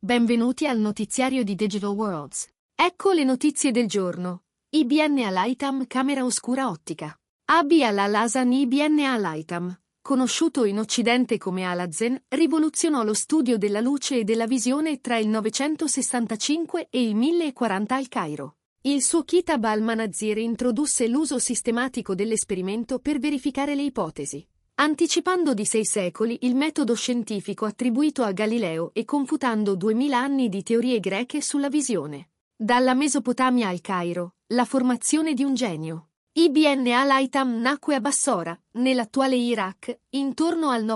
Benvenuti al notiziario di Digital Worlds. Ecco le notizie del giorno. IBM Al-Haytham camera oscura ottica. Abi al-Hasan IBM Al-Haytham, conosciuto in Occidente come Al-Hazen, rivoluzionò lo studio della luce e della visione tra il 965 e il 1040 al Cairo. Il suo Kitab al-Manazir introdusse l'uso sistematico dell'esperimento per verificare le ipotesi, anticipando di 6 secoli il metodo scientifico attribuito a Galileo e confutando 2000 anni di teorie greche sulla visione. Dalla Mesopotamia al Cairo, la formazione di un genio. Ibn al-Haytham nacque a Bassora, nell'attuale Iraq, intorno al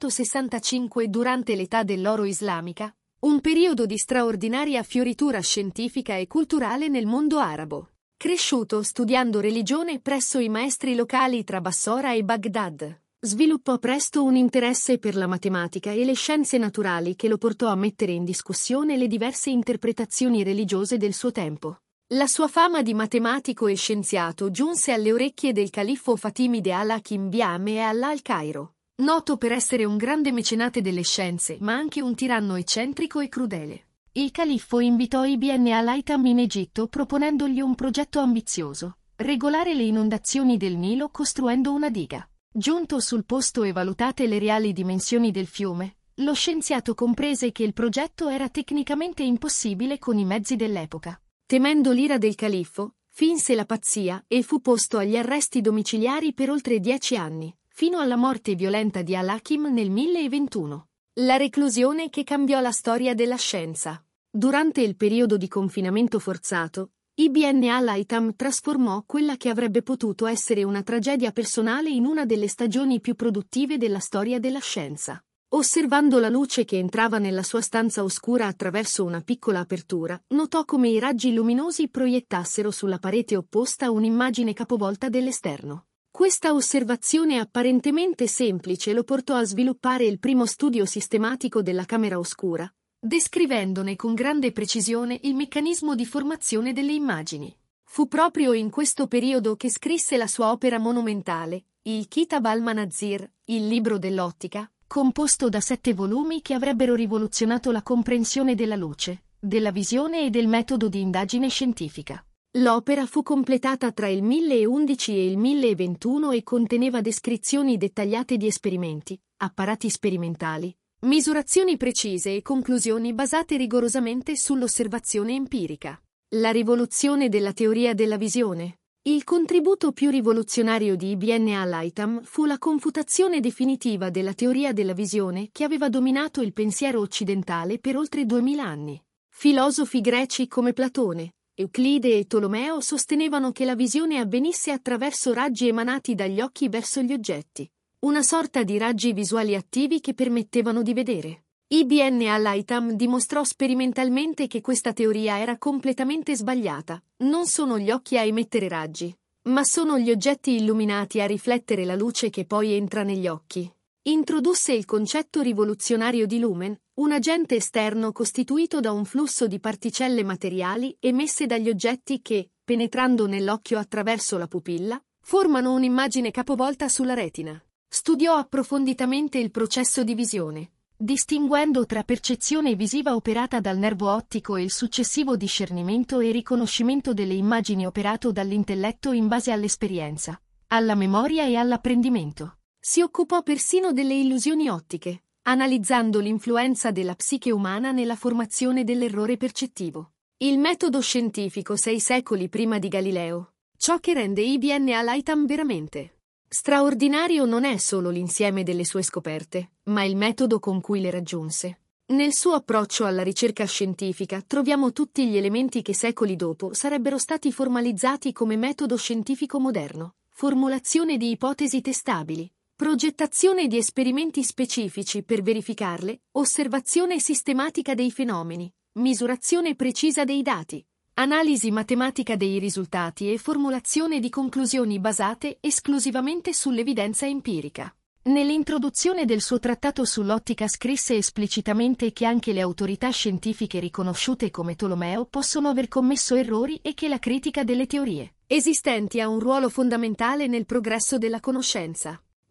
965 durante l'età dell'oro islamica, un periodo di straordinaria fioritura scientifica e culturale nel mondo arabo. Cresciuto studiando religione presso i maestri locali tra Bassora e Baghdad, sviluppò presto un interesse per la matematica e le scienze naturali che lo portò a mettere in discussione le diverse interpretazioni religiose del suo tempo. La sua fama di matematico e scienziato giunse alle orecchie del califfo Fatimide al-Hakim Biame e al-Cairo, noto per essere un grande mecenate delle scienze ma anche un tiranno eccentrico e crudele. Il califfo invitò Ibn al-Haytham in Egitto proponendogli un progetto ambizioso: regolare le inondazioni del Nilo costruendo una diga. Giunto sul posto e valutate le reali dimensioni del fiume, lo scienziato comprese che il progetto era tecnicamente impossibile con i mezzi dell'epoca. Temendo l'ira del califfo, finse la pazzia e fu posto agli arresti domiciliari per oltre 10 anni, fino alla morte violenta di al-Hakim nel 1021. La reclusione che cambiò la storia della scienza. Durante il periodo di confinamento forzato, Ibn al-Haytham trasformò quella che avrebbe potuto essere una tragedia personale in una delle stagioni più produttive della storia della scienza. Osservando la luce che entrava nella sua stanza oscura attraverso una piccola apertura, notò come i raggi luminosi proiettassero sulla parete opposta un'immagine capovolta dell'esterno. Questa osservazione apparentemente semplice lo portò a sviluppare il primo studio sistematico della camera oscura, descrivendone con grande precisione il meccanismo di formazione delle immagini. Fu proprio in questo periodo che scrisse la sua opera monumentale, il Kitab al-Manazir, il libro dell'ottica, composto da 7 volumi che avrebbero rivoluzionato la comprensione della luce, della visione e del metodo di indagine scientifica. L'opera fu completata tra il 1011 e il 1021 e conteneva descrizioni dettagliate di esperimenti, apparati sperimentali, misurazioni precise e conclusioni basate rigorosamente sull'osservazione empirica. La rivoluzione della teoria della visione. Il contributo più rivoluzionario di Ibn al-Haytham fu la confutazione definitiva della teoria della visione che aveva dominato il pensiero occidentale per oltre 2000 anni. Filosofi greci come Platone, Euclide e Tolomeo sostenevano che la visione avvenisse attraverso raggi emanati dagli occhi verso gli oggetti, una sorta di raggi visuali attivi che permettevano di vedere. Ibn al-Haytham dimostrò sperimentalmente che questa teoria era completamente sbagliata. Non sono gli occhi a emettere raggi, ma sono gli oggetti illuminati a riflettere la luce che poi entra negli occhi. Introdusse il concetto rivoluzionario di lumen, un agente esterno costituito da un flusso di particelle materiali emesse dagli oggetti che, penetrando nell'occhio attraverso la pupilla, formano un'immagine capovolta sulla retina. Studiò approfonditamente il processo di visione, distinguendo tra percezione visiva operata dal nervo ottico e il successivo discernimento e riconoscimento delle immagini operato dall'intelletto in base all'esperienza, alla memoria e all'apprendimento. Si occupò persino delle illusioni ottiche, analizzando l'influenza della psiche umana nella formazione dell'errore percettivo. Il metodo scientifico 6 secoli prima di Galileo. Ciò che rende Ibn al-Haytham veramente straordinario non è solo l'insieme delle sue scoperte, ma il metodo con cui le raggiunse. Nel suo approccio alla ricerca scientifica troviamo tutti gli elementi che secoli dopo sarebbero stati formalizzati come metodo scientifico moderno: formulazione di ipotesi testabili, progettazione di esperimenti specifici per verificarle, osservazione sistematica dei fenomeni, misurazione precisa dei dati, analisi matematica dei risultati e formulazione di conclusioni basate esclusivamente sull'evidenza empirica. Nell'introduzione del suo trattato sull'ottica scrisse esplicitamente che anche le autorità scientifiche riconosciute come Tolomeo possono aver commesso errori e che la critica delle teorie esistenti ha un ruolo fondamentale nel progresso della conoscenza.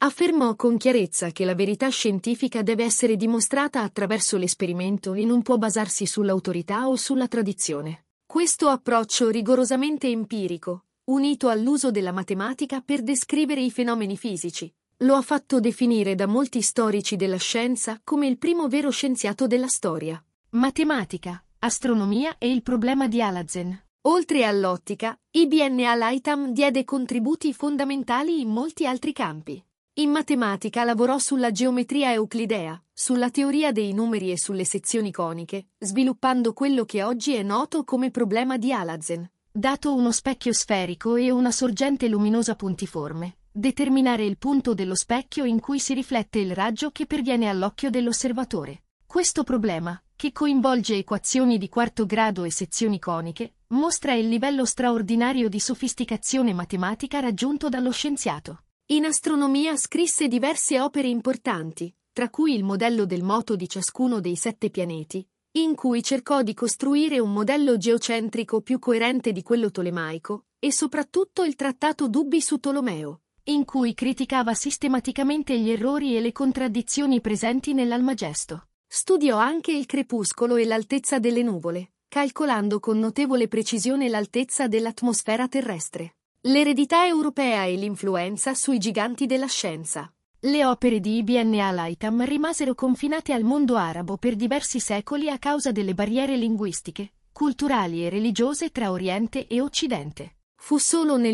Affermò con chiarezza che la verità scientifica deve essere dimostrata attraverso l'esperimento e non può basarsi sull'autorità o sulla tradizione. Questo approccio rigorosamente empirico, unito all'uso della matematica per descrivere i fenomeni fisici, lo ha fatto definire da molti storici della scienza come il primo vero scienziato della storia. Matematica, astronomia e il problema di Alhazen. Oltre all'ottica, Ibn al-Haytham diede contributi fondamentali in molti altri campi. In matematica lavorò sulla geometria euclidea, sulla teoria dei numeri e sulle sezioni coniche, sviluppando quello che oggi è noto come problema di Alhazen. Dato uno specchio sferico e una sorgente luminosa puntiforme, determinare il punto dello specchio in cui si riflette il raggio che perviene all'occhio dell'osservatore. Questo problema, che coinvolge equazioni di quarto grado e sezioni coniche, mostra il livello straordinario di sofisticazione matematica raggiunto dallo scienziato. In astronomia scrisse diverse opere importanti, tra cui il modello del moto di ciascuno dei 7 pianeti, in cui cercò di costruire un modello geocentrico più coerente di quello tolemaico, e soprattutto il trattato Dubbi su Tolomeo, in cui criticava sistematicamente gli errori e le contraddizioni presenti nell'Almagesto. Studiò anche il crepuscolo e l'altezza delle nuvole, calcolando con notevole precisione l'altezza dell'atmosfera terrestre, l'eredità europea e l'influenza sui giganti della scienza. Le opere di Ibn al-Haytham rimasero confinate al mondo arabo per diversi secoli a causa delle barriere linguistiche, culturali e religiose tra Oriente e Occidente. Fu solo nel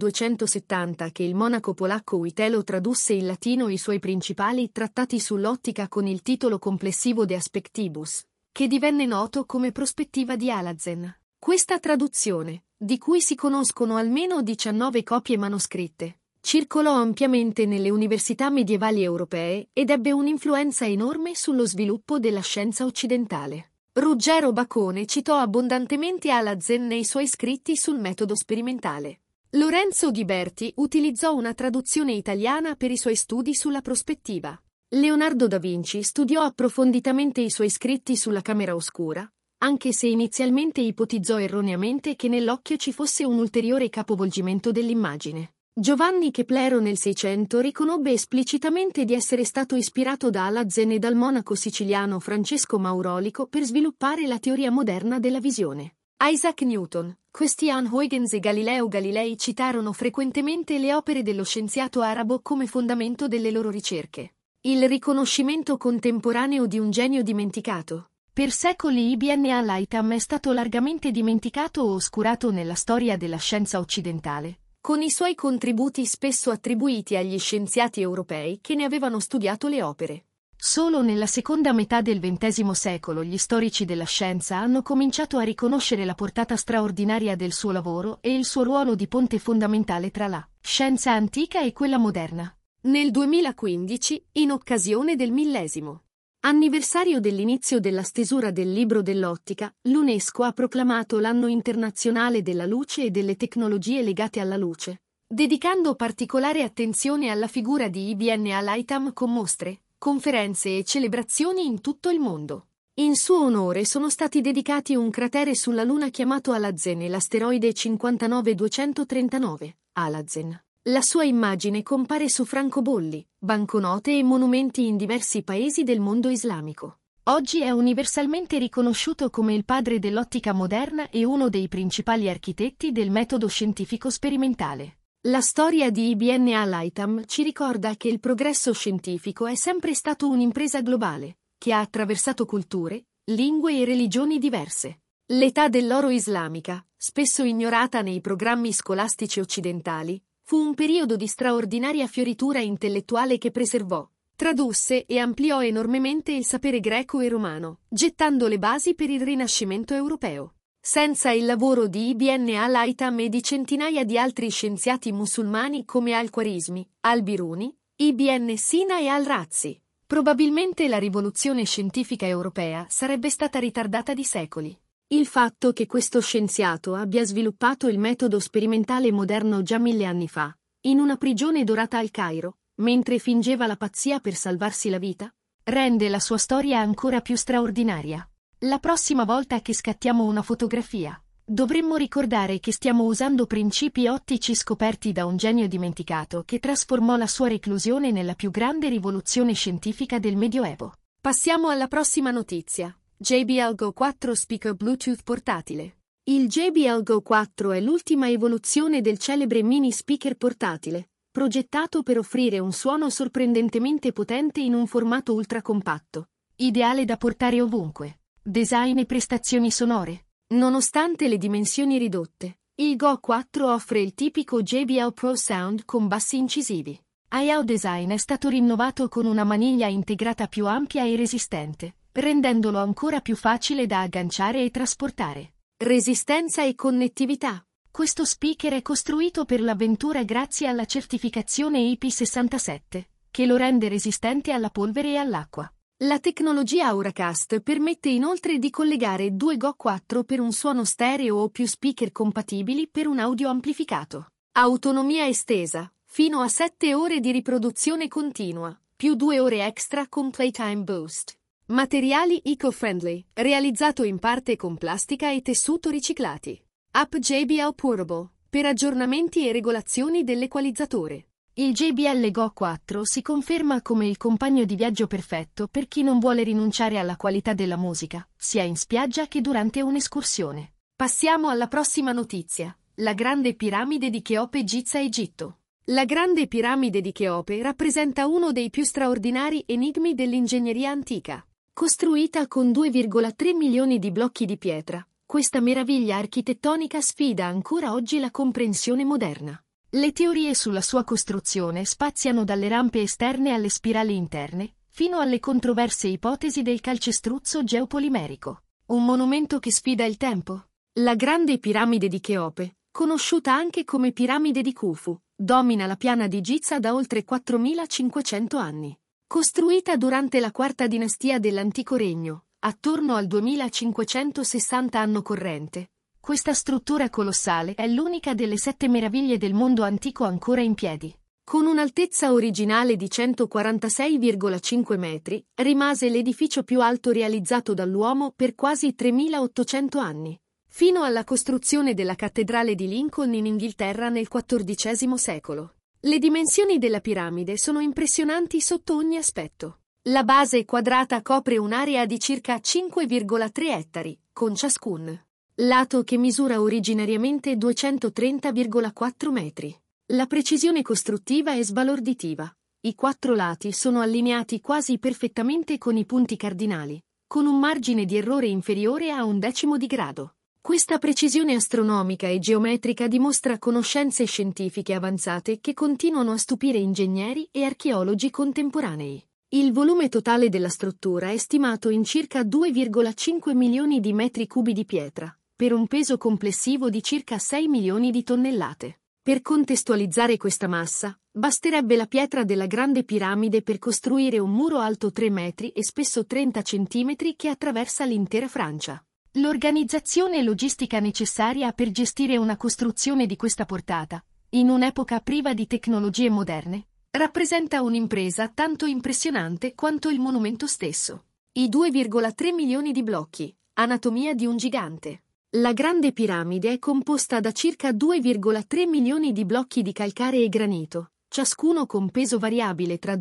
1270 che il monaco polacco Witelo tradusse in latino i suoi principali trattati sull'ottica con il titolo complessivo De Aspectibus, che divenne noto come Prospettiva di Alhazen. Questa traduzione, di cui si conoscono almeno 19 copie manoscritte, circolò ampiamente nelle università medievali europee ed ebbe un'influenza enorme sullo sviluppo della scienza occidentale. Ruggero Bacone citò abbondantemente Alhazen nei suoi scritti sul metodo sperimentale. Lorenzo Ghiberti utilizzò una traduzione italiana per i suoi studi sulla prospettiva. Leonardo da Vinci studiò approfonditamente i suoi scritti sulla camera oscura, anche se inizialmente ipotizzò erroneamente che nell'occhio ci fosse un ulteriore capovolgimento dell'immagine. Giovanni Keplero nel Seicento riconobbe esplicitamente di essere stato ispirato da Alhazen e dal monaco siciliano Francesco Maurolico per sviluppare la teoria moderna della visione. Isaac Newton, Christian Huygens e Galileo Galilei citarono frequentemente le opere dello scienziato arabo come fondamento delle loro ricerche. Il riconoscimento contemporaneo di un genio dimenticato. Per secoli Ibn al-Haytham è stato largamente dimenticato o oscurato nella storia della scienza occidentale, con i suoi contributi spesso attribuiti agli scienziati europei che ne avevano studiato le opere. Solo nella seconda metà del XX secolo gli storici della scienza hanno cominciato a riconoscere la portata straordinaria del suo lavoro e il suo ruolo di ponte fondamentale tra la scienza antica e quella moderna. Nel 2015, in occasione del 1000° anniversario dell'inizio della stesura del Libro dell'Ottica, l'UNESCO ha proclamato l'Anno internazionale della luce e delle tecnologie legate alla luce, dedicando particolare attenzione alla figura di Ibn al-Haytham con mostre, conferenze e celebrazioni in tutto il mondo. In suo onore sono stati dedicati un cratere sulla Luna chiamato Alhazen e l'asteroide 59239, Alhazen. La sua immagine compare su francobolli, banconote e monumenti in diversi paesi del mondo islamico. Oggi è universalmente riconosciuto come il padre dell'ottica moderna e uno dei principali architetti del metodo scientifico sperimentale. La storia di Ibn al-Haytham ci ricorda che il progresso scientifico è sempre stato un'impresa globale, che ha attraversato culture, lingue e religioni diverse. L'età dell'oro islamica, spesso ignorata nei programmi scolastici occidentali, fu un periodo di straordinaria fioritura intellettuale che preservò, tradusse e ampliò enormemente il sapere greco e romano, gettando le basi per il Rinascimento europeo. Senza il lavoro di Ibn al-Haytham e di centinaia di altri scienziati musulmani come al-Khwarizmi, al-Biruni, Ibn Sina e al-Razi, probabilmente la rivoluzione scientifica europea sarebbe stata ritardata di secoli. Il fatto che questo scienziato abbia sviluppato il metodo sperimentale moderno già 1000 anni fa, in una prigione dorata al Cairo, mentre fingeva la pazzia per salvarsi la vita, rende la sua storia ancora più straordinaria. La prossima volta che scattiamo una fotografia, Dovremmo ricordare che stiamo usando principi ottici scoperti da un genio dimenticato che trasformò la sua reclusione nella più grande rivoluzione scientifica del Medioevo. Passiamo alla prossima notizia. JBL Go 4 speaker Bluetooth portatile. Il JBL Go 4 è l'ultima evoluzione del celebre mini speaker portatile, progettato per offrire un suono sorprendentemente potente in un formato ultra compatto, ideale da portare ovunque. Design e prestazioni sonore. Nonostante le dimensioni ridotte, il Go 4 offre il tipico JBL Pro Sound con bassi incisivi. L'audio design è stato rinnovato con una maniglia integrata più ampia e resistente, rendendolo ancora più facile da agganciare e trasportare. Resistenza e connettività. Questo speaker è costruito per l'avventura grazie alla certificazione IP67, che lo rende resistente alla polvere e all'acqua. La tecnologia Auracast permette inoltre di collegare due Go 4 per un suono stereo o più speaker compatibili per un audio amplificato. Autonomia estesa, fino a 7 ore di riproduzione continua, più 2 ore extra con Playtime Boost. Materiali eco-friendly, realizzato in parte con plastica e tessuto riciclati. App JBL Portable, per aggiornamenti e regolazioni dell'equalizzatore. Il JBL Go 4 si conferma come il compagno di viaggio perfetto per chi non vuole rinunciare alla qualità della musica, sia in spiaggia che durante un'escursione. Passiamo alla prossima notizia. La Grande Piramide di Cheope, Giza, Egitto. La Grande Piramide di Cheope rappresenta uno dei più straordinari enigmi dell'ingegneria antica. Costruita con 2,3 milioni di blocchi di pietra, questa meraviglia architettonica sfida ancora oggi la comprensione moderna. Le teorie sulla sua costruzione spaziano dalle rampe esterne alle spirali interne, fino alle controverse ipotesi del calcestruzzo geopolimerico. Un monumento che sfida il tempo? La Grande Piramide di Cheope, conosciuta anche come Piramide di Khufu, domina la piana di Giza da oltre 4500 anni. Costruita durante la quarta dinastia dell'Antico Regno, attorno al 2560 anno corrente, questa struttura colossale è l'unica delle 7 meraviglie del mondo antico ancora in piedi. Con un'altezza originale di 146,5 metri, rimase l'edificio più alto realizzato dall'uomo per quasi 3800 anni, fino alla costruzione della cattedrale di Lincoln in Inghilterra nel XIV secolo. Le dimensioni della piramide sono impressionanti sotto ogni aspetto. La base quadrata copre un'area di circa 5,3 ettari, con ciascun lato che misura originariamente 230,4 metri. La precisione costruttiva è sbalorditiva. I 4 lati sono allineati quasi perfettamente con i punti cardinali, con un margine di errore inferiore a 1/10 di grado. Questa precisione astronomica e geometrica dimostra conoscenze scientifiche avanzate che continuano a stupire ingegneri e archeologi contemporanei. Il volume totale della struttura è stimato in circa 2,5 milioni di metri cubi di pietra, per un peso complessivo di circa 6 milioni di tonnellate. Per contestualizzare questa massa, basterebbe la pietra della Grande Piramide per costruire un muro alto 3 metri e spesso 30 centimetri che attraversa l'intera Francia. L'organizzazione e logistica necessaria per gestire una costruzione di questa portata, in un'epoca priva di tecnologie moderne, rappresenta un'impresa tanto impressionante quanto il monumento stesso. I 2,3 milioni di blocchi, anatomia di un gigante. La Grande Piramide è composta da circa 2,3 milioni di blocchi di calcare e granito, ciascuno con peso variabile tra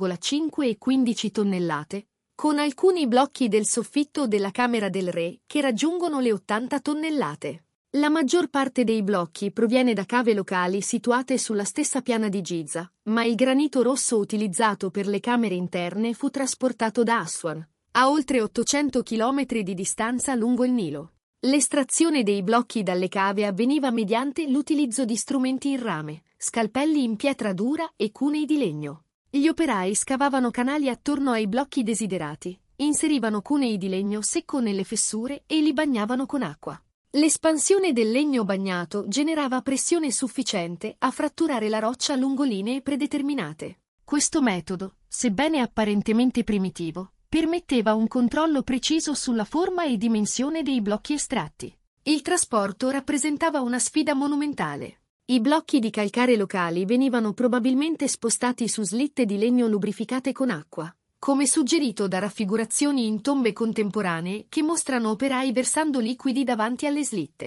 2,5 e 15 tonnellate, con alcuni blocchi del soffitto della Camera del Re che raggiungono le 80 tonnellate. La maggior parte dei blocchi proviene da cave locali situate sulla stessa piana di Giza, ma il granito rosso utilizzato per le camere interne fu trasportato da Aswan, a oltre 800 km di distanza lungo il Nilo. L'estrazione dei blocchi dalle cave avveniva mediante l'utilizzo di strumenti in rame, scalpelli in pietra dura e cunei di legno. Gli operai scavavano canali attorno ai blocchi desiderati, inserivano cunei di legno secco nelle fessure e li bagnavano con acqua. L'espansione del legno bagnato generava pressione sufficiente a fratturare la roccia lungo linee predeterminate. Questo metodo, sebbene apparentemente primitivo, permetteva un controllo preciso sulla forma e dimensione dei blocchi estratti. Il trasporto rappresentava una sfida monumentale. I blocchi di calcare locali venivano probabilmente spostati su slitte di legno lubrificate con acqua, come suggerito da raffigurazioni in tombe contemporanee che mostrano operai versando liquidi davanti alle slitte.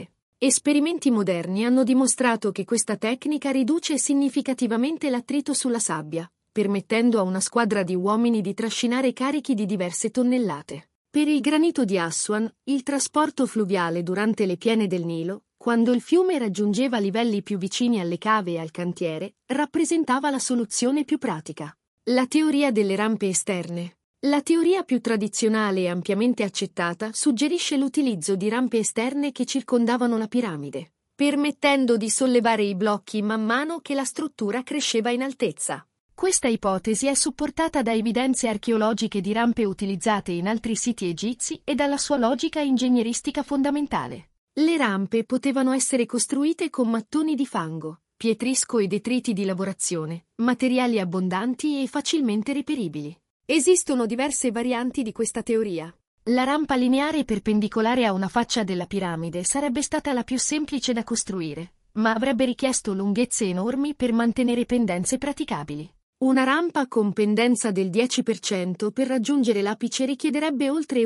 Esperimenti moderni hanno dimostrato che questa tecnica riduce significativamente l'attrito sulla sabbia, permettendo a una squadra di uomini di trascinare carichi di diverse tonnellate. Per il granito di Aswan, il trasporto fluviale durante le piene del Nilo, quando il fiume raggiungeva livelli più vicini alle cave e al cantiere, rappresentava la soluzione più pratica. La teoria delle rampe esterne. La teoria più tradizionale e ampiamente accettata suggerisce l'utilizzo di rampe esterne che circondavano la piramide, permettendo di sollevare i blocchi man mano che la struttura cresceva in altezza. Questa ipotesi è supportata da evidenze archeologiche di rampe utilizzate in altri siti egizi e dalla sua logica ingegneristica fondamentale. Le rampe potevano essere costruite con mattoni di fango, pietrisco e detriti di lavorazione, materiali abbondanti e facilmente reperibili. Esistono diverse varianti di questa teoria. La rampa lineare perpendicolare a una faccia della piramide sarebbe stata la più semplice da costruire, ma avrebbe richiesto lunghezze enormi per mantenere pendenze praticabili. Una rampa con pendenza del 10% per raggiungere l'apice richiederebbe oltre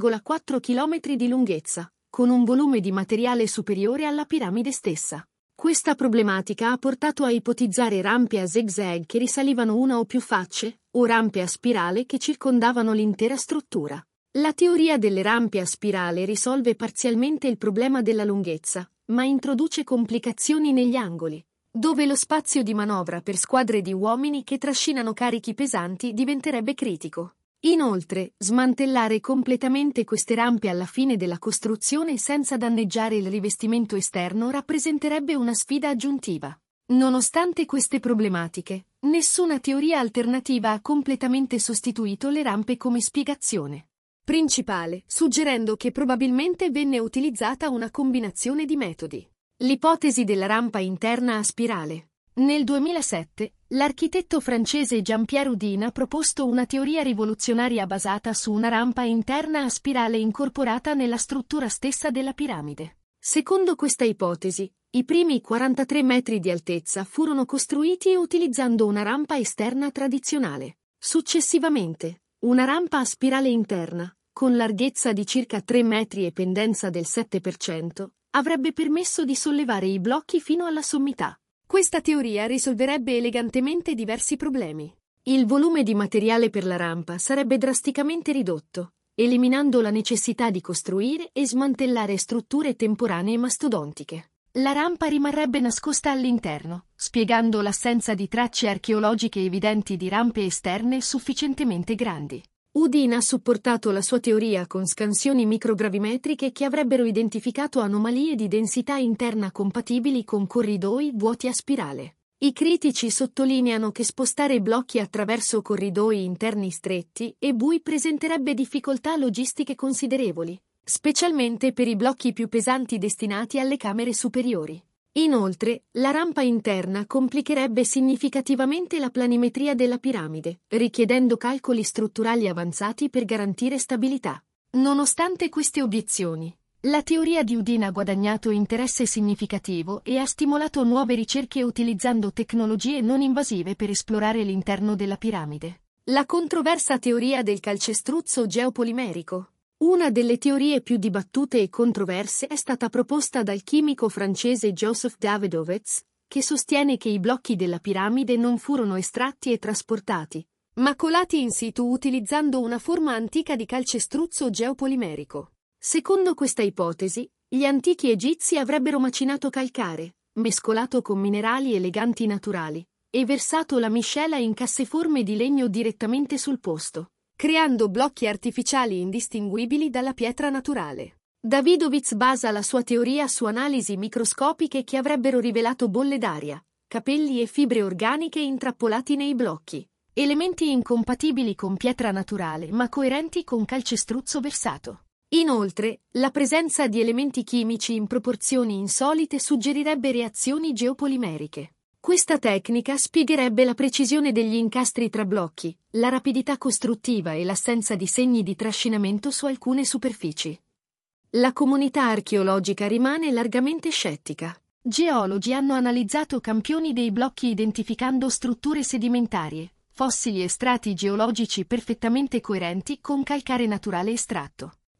1,4 km di lunghezza, con un volume di materiale superiore alla piramide stessa. Questa problematica ha portato a ipotizzare rampe a zigzag che risalivano una o più facce, o rampe a spirale che circondavano l'intera struttura. La teoria delle rampe a spirale risolve parzialmente il problema della lunghezza, ma introduce complicazioni negli angoli, dove lo spazio di manovra per squadre di uomini che trascinano carichi pesanti diventerebbe critico. Inoltre, smantellare completamente queste rampe alla fine della costruzione senza danneggiare il rivestimento esterno rappresenterebbe una sfida aggiuntiva. Nonostante queste problematiche, nessuna teoria alternativa ha completamente sostituito le rampe come spiegazione principale, suggerendo che probabilmente venne utilizzata una combinazione di metodi. L'ipotesi della rampa interna a spirale. Nel 2007, l'architetto francese Jean-Pierre Houdin ha proposto una teoria rivoluzionaria basata su una rampa interna a spirale incorporata nella struttura stessa della piramide. Secondo questa ipotesi, i primi 43 metri di altezza furono costruiti utilizzando una rampa esterna tradizionale. Successivamente, una rampa a spirale interna, con larghezza di circa 3 metri e pendenza del 7%, avrebbe permesso di sollevare i blocchi fino alla sommità. Questa teoria risolverebbe elegantemente diversi problemi. Il volume di materiale per la rampa sarebbe drasticamente ridotto, eliminando la necessità di costruire e smantellare strutture temporanee mastodontiche. La rampa rimarrebbe nascosta all'interno, spiegando l'assenza di tracce archeologiche evidenti di rampe esterne sufficientemente grandi. Houdin ha supportato la sua teoria con scansioni microgravimetriche che avrebbero identificato anomalie di densità interna compatibili con corridoi vuoti a spirale. I critici sottolineano che spostare blocchi attraverso corridoi interni stretti e bui presenterebbe difficoltà logistiche considerevoli, specialmente per i blocchi più pesanti destinati alle camere superiori. Inoltre, la rampa interna complicherebbe significativamente la planimetria della piramide, richiedendo calcoli strutturali avanzati per garantire stabilità. Nonostante queste obiezioni, la teoria di Houdin ha guadagnato interesse significativo e ha stimolato nuove ricerche utilizzando tecnologie non invasive per esplorare l'interno della piramide. La controversa teoria del calcestruzzo geopolimerico. Una delle teorie più dibattute e controverse è stata proposta dal chimico francese Joseph Davidovets, che sostiene che i blocchi della piramide non furono estratti e trasportati, ma colati in situ utilizzando una forma antica di calcestruzzo geopolimerico. Secondo questa ipotesi, gli antichi egizi avrebbero macinato calcare, mescolato con minerali eleganti naturali, e versato la miscela in casseforme di legno direttamente sul posto, creando blocchi artificiali indistinguibili dalla pietra naturale. Davidovits basa la sua teoria su analisi microscopiche che avrebbero rivelato bolle d'aria, capelli e fibre organiche intrappolati nei blocchi, elementi incompatibili con pietra naturale ma coerenti con calcestruzzo versato. Inoltre, la presenza di elementi chimici in proporzioni insolite suggerirebbe reazioni geopolimeriche. Questa tecnica spiegherebbe la precisione degli incastri tra blocchi, la rapidità costruttiva e l'assenza di segni di trascinamento su alcune superfici. La comunità archeologica rimane largamente scettica. Geologi hanno analizzato campioni dei blocchi identificando strutture sedimentarie, fossili e strati geologici perfettamente coerenti con calcare naturale estratto.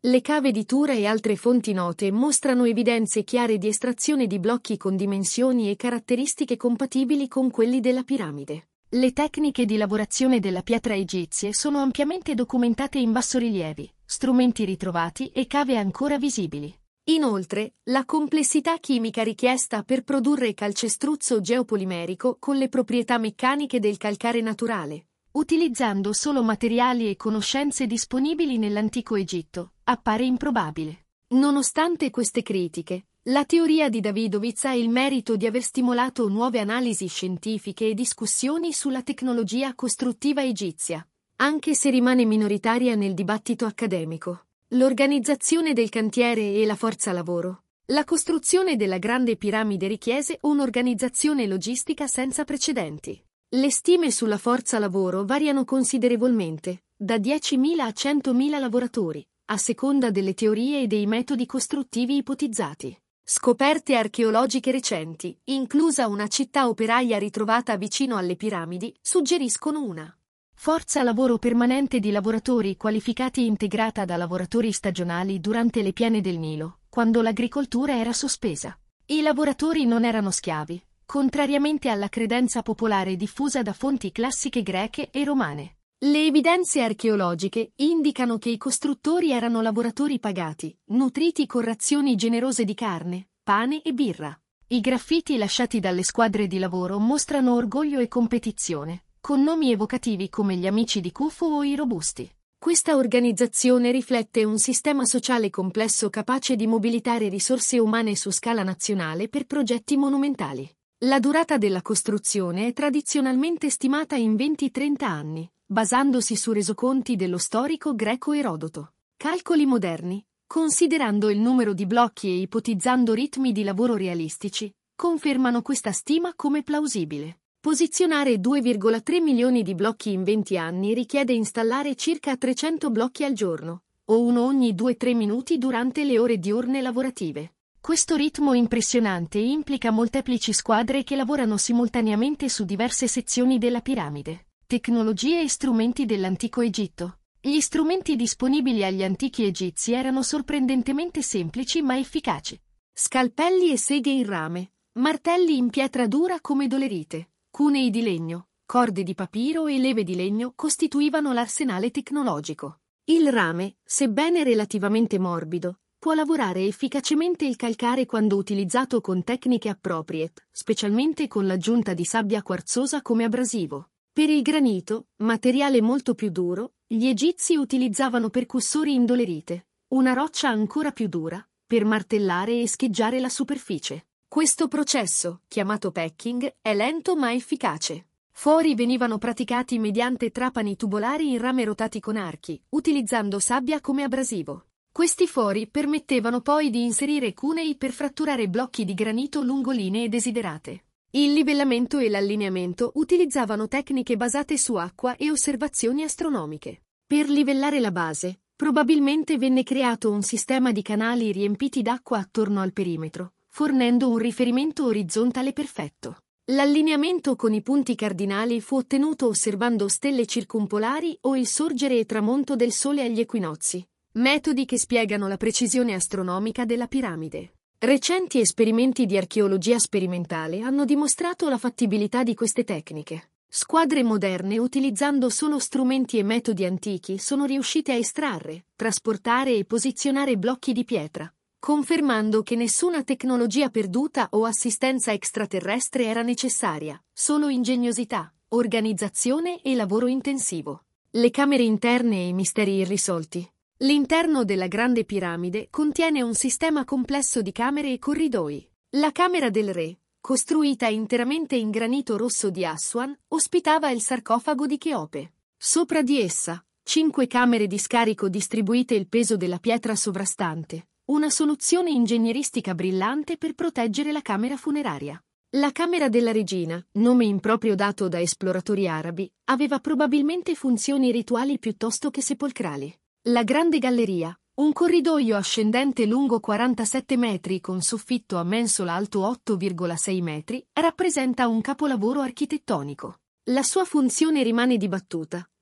Le cave di Tura e altre fonti note mostrano evidenze chiare di estrazione di blocchi con dimensioni e caratteristiche compatibili con quelli della piramide. Le tecniche di lavorazione della pietra egizie sono ampiamente documentate in bassorilievi, strumenti ritrovati e cave ancora visibili. Inoltre, la complessità chimica richiesta per produrre calcestruzzo geopolimerico con le proprietà meccaniche del calcare naturale, utilizzando solo materiali e conoscenze disponibili nell'antico Egitto, appare improbabile. Nonostante queste critiche, la teoria di Davidovits ha il merito di aver stimolato nuove analisi scientifiche e discussioni sulla tecnologia costruttiva egizia, anche se rimane minoritaria nel dibattito accademico. L'organizzazione del cantiere e la forza lavoro. La costruzione della Grande Piramide richiese un'organizzazione logistica senza precedenti. Le stime sulla forza lavoro variano considerevolmente, da 10.000 a 100.000 lavoratori, a seconda delle teorie e dei metodi costruttivi ipotizzati. Scoperte archeologiche recenti, inclusa una città operaia ritrovata vicino alle piramidi, suggeriscono una forza lavoro permanente di lavoratori qualificati integrata da lavoratori stagionali durante le piene del Nilo, quando l'agricoltura era sospesa. I lavoratori non erano schiavi, contrariamente alla credenza popolare diffusa da fonti classiche greche e romane. Le evidenze archeologiche indicano che i costruttori erano lavoratori pagati, nutriti con razioni generose di carne, pane e birra. I graffiti lasciati dalle squadre di lavoro mostrano orgoglio e competizione, con nomi evocativi come gli amici di Khufu o i robusti. Questa organizzazione riflette un sistema sociale complesso capace di mobilitare risorse umane su scala nazionale per progetti monumentali. La durata della costruzione è tradizionalmente stimata in 20-30 anni, basandosi su resoconti dello storico greco Erodoto. Calcoli moderni, considerando il numero di blocchi e ipotizzando ritmi di lavoro realistici, confermano questa stima come plausibile. Posizionare 2,3 milioni di blocchi in 20 anni richiede installare circa 300 blocchi al giorno, o uno ogni 2-3 minuti durante le ore diurne lavorative. Questo ritmo impressionante implica molteplici squadre che lavorano simultaneamente su diverse sezioni della piramide. Tecnologie e strumenti dell'antico Egitto. Gli strumenti disponibili agli antichi egizi erano sorprendentemente semplici ma efficaci. Scalpelli e seghe in rame, martelli in pietra dura come dolerite, cunei di legno, corde di papiro e leve di legno costituivano l'arsenale tecnologico. Il rame, sebbene relativamente morbido, può lavorare efficacemente il calcare quando utilizzato con tecniche appropriate, specialmente con l'aggiunta di sabbia quarzosa come abrasivo. Per il granito, materiale molto più duro, gli egizi utilizzavano percussori in dolerite, una roccia ancora più dura, per martellare e scheggiare la superficie. Questo processo, chiamato packing, è lento ma efficace. Fori venivano praticati mediante trapani tubolari in rame rotati con archi, utilizzando sabbia come abrasivo. Questi fori permettevano poi di inserire cunei per fratturare blocchi di granito lungo linee desiderate. Il livellamento e l'allineamento utilizzavano tecniche basate su acqua e osservazioni astronomiche. Per livellare la base, probabilmente venne creato un sistema di canali riempiti d'acqua attorno al perimetro, fornendo un riferimento orizzontale perfetto. L'allineamento con i punti cardinali fu ottenuto osservando stelle circumpolari o il sorgere e tramonto del Sole agli equinozi, metodi che spiegano la precisione astronomica della piramide. Recenti esperimenti di archeologia sperimentale hanno dimostrato la fattibilità di queste tecniche. Squadre moderne, utilizzando solo strumenti e metodi antichi, sono riuscite a estrarre, trasportare e posizionare blocchi di pietra, confermando che nessuna tecnologia perduta o assistenza extraterrestre era necessaria, solo ingegnosità, organizzazione e lavoro intensivo. Le camere interne e i misteri irrisolti. L'interno della Grande Piramide contiene un sistema complesso di camere e corridoi. La Camera del Re, costruita interamente in granito rosso di Assuan, ospitava il sarcofago di Cheope. Sopra di essa, 5 camere di scarico distribuite il peso della pietra sovrastante, una soluzione ingegneristica brillante per proteggere la camera funeraria. La Camera della Regina, nome improprio dato da esploratori arabi, aveva probabilmente funzioni rituali piuttosto che sepolcrali. La Grande Galleria, un corridoio ascendente lungo 47 metri con soffitto a mensola alto 8,6 metri, rappresenta un capolavoro architettonico. La sua funzione rimane dibattuta,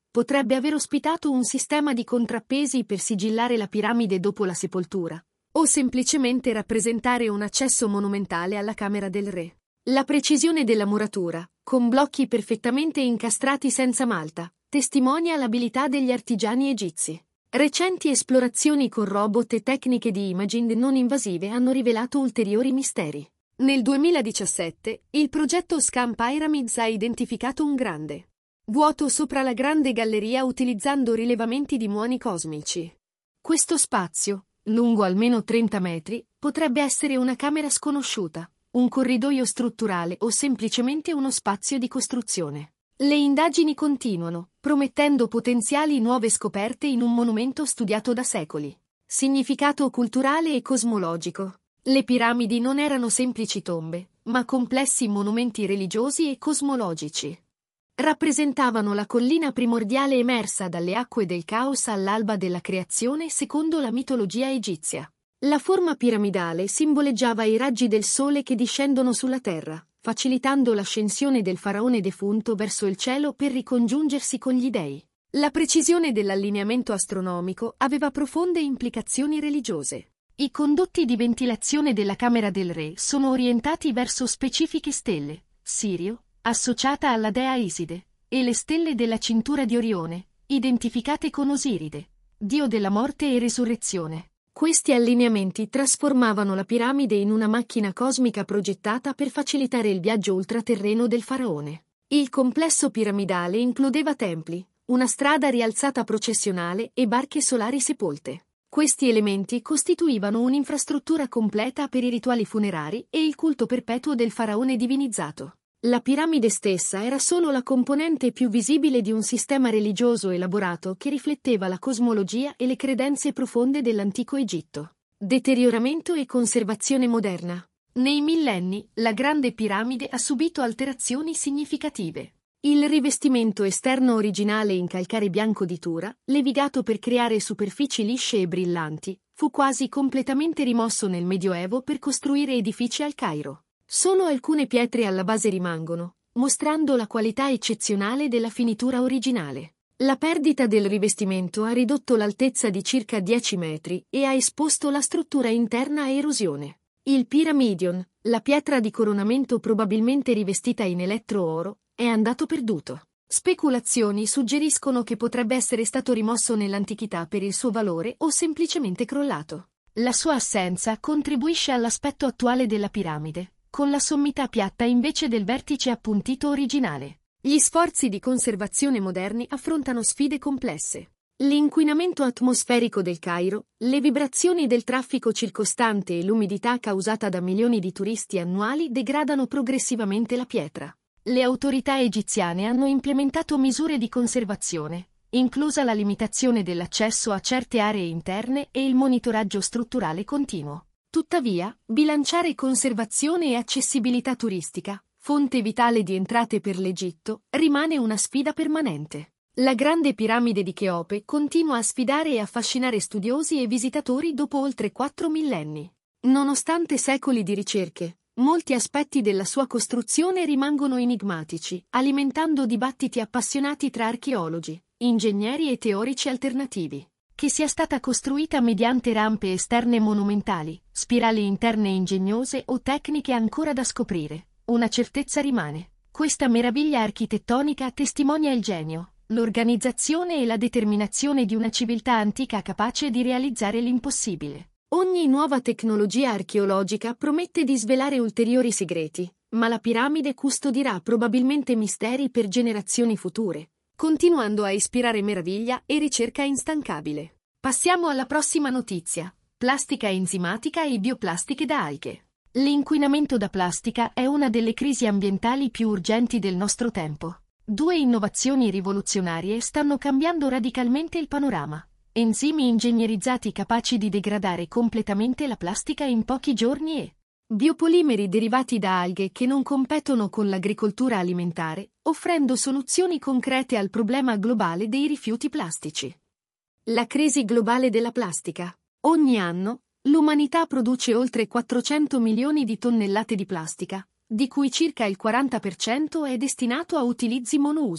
potrebbe aver ospitato un sistema di contrappesi per sigillare la piramide dopo la sepoltura, o semplicemente rappresentare un accesso monumentale alla camera del re. La precisione della muratura, con blocchi perfettamente incastrati senza malta, testimonia l'abilità degli artigiani egizi. Recenti esplorazioni con robot e tecniche di imaging non invasive hanno rivelato ulteriori misteri. Nel 2017, il progetto Scan Pyramids ha identificato un grande vuoto sopra la grande galleria utilizzando rilevamenti di muoni cosmici. Questo spazio, lungo almeno 30 metri, potrebbe essere una camera sconosciuta, un corridoio strutturale o semplicemente uno spazio di costruzione. Le indagini continuano, promettendo potenziali nuove scoperte in un monumento studiato da secoli. Significato culturale e cosmologico. Le piramidi non erano semplici tombe, ma complessi monumenti religiosi e cosmologici. Rappresentavano la collina primordiale emersa dalle acque del caos all'alba della creazione secondo la mitologia egizia. La forma piramidale simboleggiava i raggi del sole che discendono sulla terra, facilitando l'ascensione del faraone defunto verso il cielo per ricongiungersi con gli dei. La precisione dell'allineamento astronomico aveva profonde implicazioni religiose. I condotti di ventilazione della camera del re sono orientati verso specifiche stelle, Sirio, associata alla dea Iside, e le stelle della cintura di Orione, identificate con Osiride, dio della morte e resurrezione. Questi allineamenti trasformavano la piramide in una macchina cosmica progettata per facilitare il viaggio ultraterreno del faraone. Il complesso piramidale includeva templi, una strada rialzata processionale e barche solari sepolte. Questi elementi costituivano un'infrastruttura completa per i rituali funerari e il culto perpetuo del faraone divinizzato. La piramide stessa era solo la componente più visibile di un sistema religioso elaborato che rifletteva la cosmologia e le credenze profonde dell'antico Egitto. Deterioramento e conservazione moderna. Nei millenni, la Grande Piramide ha subito alterazioni significative. Il rivestimento esterno originale in calcare bianco di Tura, levigato per creare superfici lisce e brillanti, fu quasi completamente rimosso nel Medioevo per costruire edifici al Cairo. Solo alcune pietre alla base rimangono, mostrando la qualità eccezionale della finitura originale. La perdita del rivestimento ha ridotto l'altezza di circa 10 metri e ha esposto la struttura interna a erosione. Il Pyramidion, la pietra di coronamento probabilmente rivestita in elettro-oro, è andato perduto. Speculazioni suggeriscono che potrebbe essere stato rimosso nell'antichità per il suo valore o semplicemente crollato. La sua assenza contribuisce all'aspetto attuale della piramide, con la sommità piatta invece del vertice appuntito originale. Gli sforzi di conservazione moderni affrontano sfide complesse. L'inquinamento atmosferico del Cairo, le vibrazioni del traffico circostante e l'umidità causata da milioni di turisti annuali degradano progressivamente la pietra. Le autorità egiziane hanno implementato misure di conservazione, inclusa la limitazione dell'accesso a certe aree interne e il monitoraggio strutturale continuo. Tuttavia, bilanciare conservazione e accessibilità turistica, fonte vitale di entrate per l'Egitto, rimane una sfida permanente. La Grande Piramide di Cheope continua a sfidare e affascinare studiosi e visitatori dopo oltre 4 millenni. Nonostante secoli di ricerche, molti aspetti della sua costruzione rimangono enigmatici, alimentando dibattiti appassionati tra archeologi, ingegneri e teorici alternativi. Che sia stata costruita mediante rampe esterne monumentali, spirali interne ingegnose o tecniche ancora da scoprire, una certezza rimane. Questa meraviglia architettonica testimonia il genio, l'organizzazione e la determinazione di una civiltà antica capace di realizzare l'impossibile. Ogni nuova tecnologia archeologica promette di svelare ulteriori segreti, ma la piramide custodirà probabilmente misteri per generazioni future, continuando a ispirare meraviglia e ricerca instancabile. Passiamo alla prossima notizia: plastica enzimatica e bioplastiche da alghe. L'inquinamento da plastica è una delle crisi ambientali più urgenti del nostro tempo. Due innovazioni rivoluzionarie stanno cambiando radicalmente il panorama. Enzimi ingegnerizzati capaci di degradare completamente la plastica in pochi giorni e biopolimeri derivati da alghe che non competono con l'agricoltura alimentare, offrendo soluzioni concrete al problema globale dei rifiuti plastici. La crisi globale della plastica. Ogni anno, l'umanità produce oltre 400 milioni di tonnellate di plastica, di cui circa il 40% è destinato a utilizzi monouso.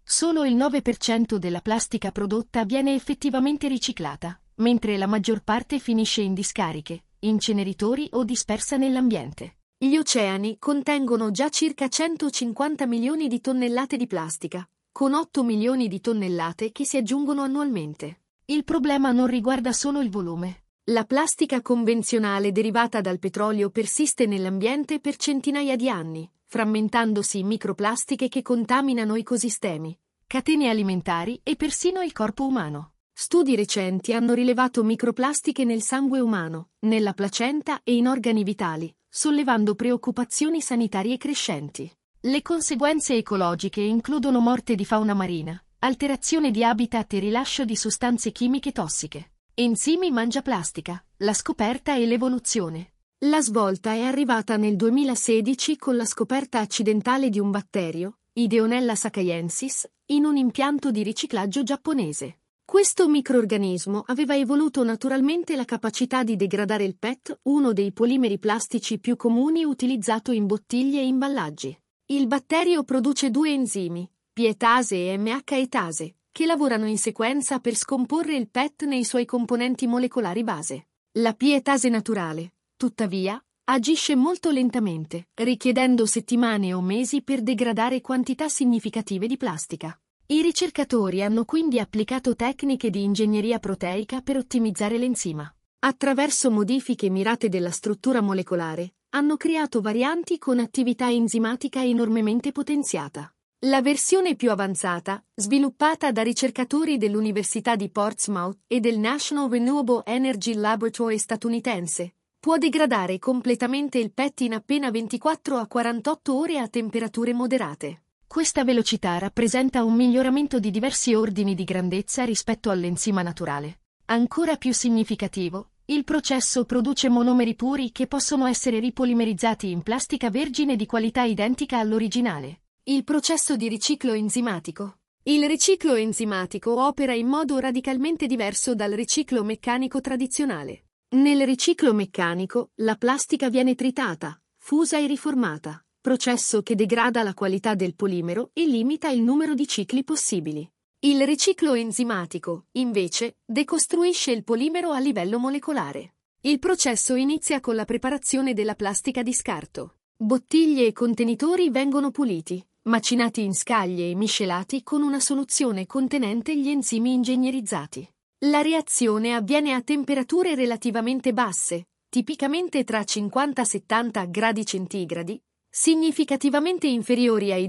Solo il 9% della plastica prodotta viene effettivamente riciclata, mentre la maggior parte finisce in discariche, inceneritori o dispersa nell'ambiente. Gli oceani contengono già circa 150 milioni di tonnellate di plastica, con 8 milioni di tonnellate che si aggiungono annualmente. Il problema non riguarda solo il volume. La plastica convenzionale derivata dal petrolio persiste nell'ambiente per centinaia di anni, frammentandosi in microplastiche che contaminano ecosistemi, catene alimentari e persino il corpo umano. Studi recenti hanno rilevato microplastiche nel sangue umano, nella placenta e in organi vitali, sollevando preoccupazioni sanitarie crescenti. Le conseguenze ecologiche includono morte di fauna marina, alterazione di habitat e rilascio di sostanze chimiche tossiche. Enzimi mangiaplastica, la scoperta e l'evoluzione. La svolta è arrivata nel 2016 con la scoperta accidentale di un batterio, Ideonella sakaiensis, in un impianto di riciclaggio giapponese. Questo microrganismo aveva evoluto naturalmente la capacità di degradare il PET, uno dei polimeri plastici più comuni utilizzato in bottiglie e imballaggi. Il batterio produce due enzimi, pietase e MH-etase, che lavorano in sequenza per scomporre il PET nei suoi componenti molecolari base. La pietase naturale, tuttavia, agisce molto lentamente, richiedendo settimane o mesi per degradare quantità significative di plastica. I ricercatori hanno quindi applicato tecniche di ingegneria proteica per ottimizzare l'enzima. Attraverso modifiche mirate della struttura molecolare, hanno creato varianti con attività enzimatica enormemente potenziata. La versione più avanzata, sviluppata da ricercatori dell'Università di Portsmouth e del National Renewable Energy Laboratory statunitense, può degradare completamente il PET in appena 24 a 48 ore a temperature moderate. Questa velocità rappresenta un miglioramento di diversi ordini di grandezza rispetto all'enzima naturale. Ancora più significativo, il processo produce monomeri puri che possono essere ripolimerizzati in plastica vergine di qualità identica all'originale. Il processo di riciclo enzimatico. Il riciclo enzimatico opera in modo radicalmente diverso dal riciclo meccanico tradizionale. Nel riciclo meccanico, la plastica viene tritata, fusa e riformata, processo che degrada la qualità del polimero e limita il numero di cicli possibili. Il riciclo enzimatico, invece, decostruisce il polimero a livello molecolare. Il processo inizia con la preparazione della plastica di scarto. Bottiglie e contenitori vengono puliti, macinati in scaglie e miscelati con una soluzione contenente gli enzimi ingegnerizzati. La reazione avviene a temperature relativamente basse, tipicamente tra 50 e 70 gradi centigradi, significativamente inferiori ai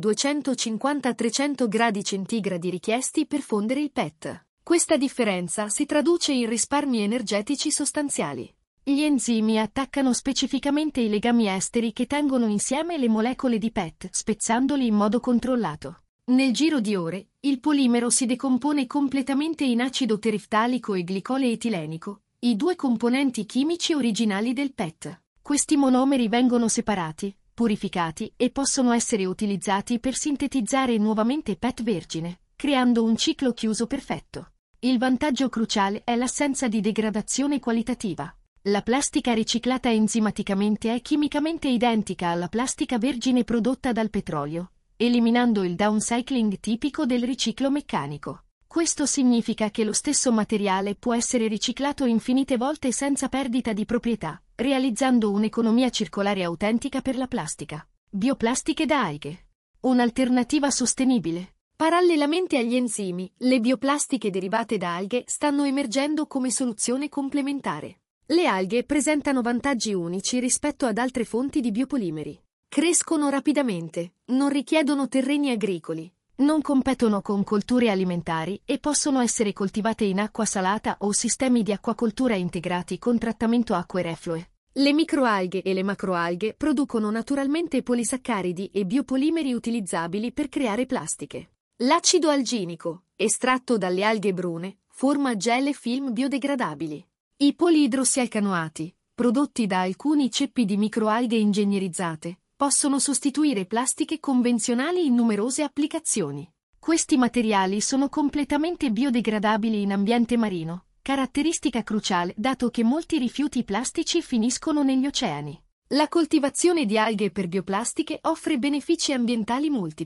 250-300 gradi centigradi richiesti per fondere il PET. Questa differenza si traduce in risparmi energetici sostanziali. Gli enzimi attaccano specificamente i legami esteri che tengono insieme le molecole di PET, spezzandoli in modo controllato. Nel giro di ore, il polimero si decompone completamente in acido teriftalico e glicole etilenico, i due componenti chimici originali del PET. Questi monomeri vengono separati, purificati e possono essere utilizzati per sintetizzare nuovamente PET vergine, creando un ciclo chiuso perfetto. Il vantaggio cruciale è l'assenza di degradazione qualitativa. La plastica riciclata enzimaticamente è chimicamente identica alla plastica vergine prodotta dal petrolio, eliminando il downcycling tipico del riciclo meccanico. Questo significa che lo stesso materiale può essere riciclato infinite volte senza perdita di proprietà, realizzando un'economia circolare autentica per la plastica. Bioplastiche da alghe. Un'alternativa sostenibile. Parallelamente agli enzimi, le bioplastiche derivate da alghe stanno emergendo come soluzione complementare. Le alghe presentano vantaggi unici rispetto ad altre fonti di biopolimeri. Crescono rapidamente, non richiedono terreni agricoli, non competono con colture alimentari e possono essere coltivate in acqua salata o sistemi di acquacoltura integrati con trattamento acque reflue. Le microalghe e le macroalghe producono naturalmente polisaccaridi e biopolimeri utilizzabili per creare plastiche. L'acido alginico, estratto dalle alghe brune, forma gel e film biodegradabili. I poliidrossialcanoati, prodotti da alcuni ceppi di microalghe ingegnerizzate, possono sostituire plastiche convenzionali in numerose applicazioni. Questi materiali sono completamente biodegradabili in ambiente marino, caratteristica cruciale dato che molti rifiuti plastici finiscono negli oceani. La coltivazione di alghe per bioplastiche offre benefici ambientali multipli.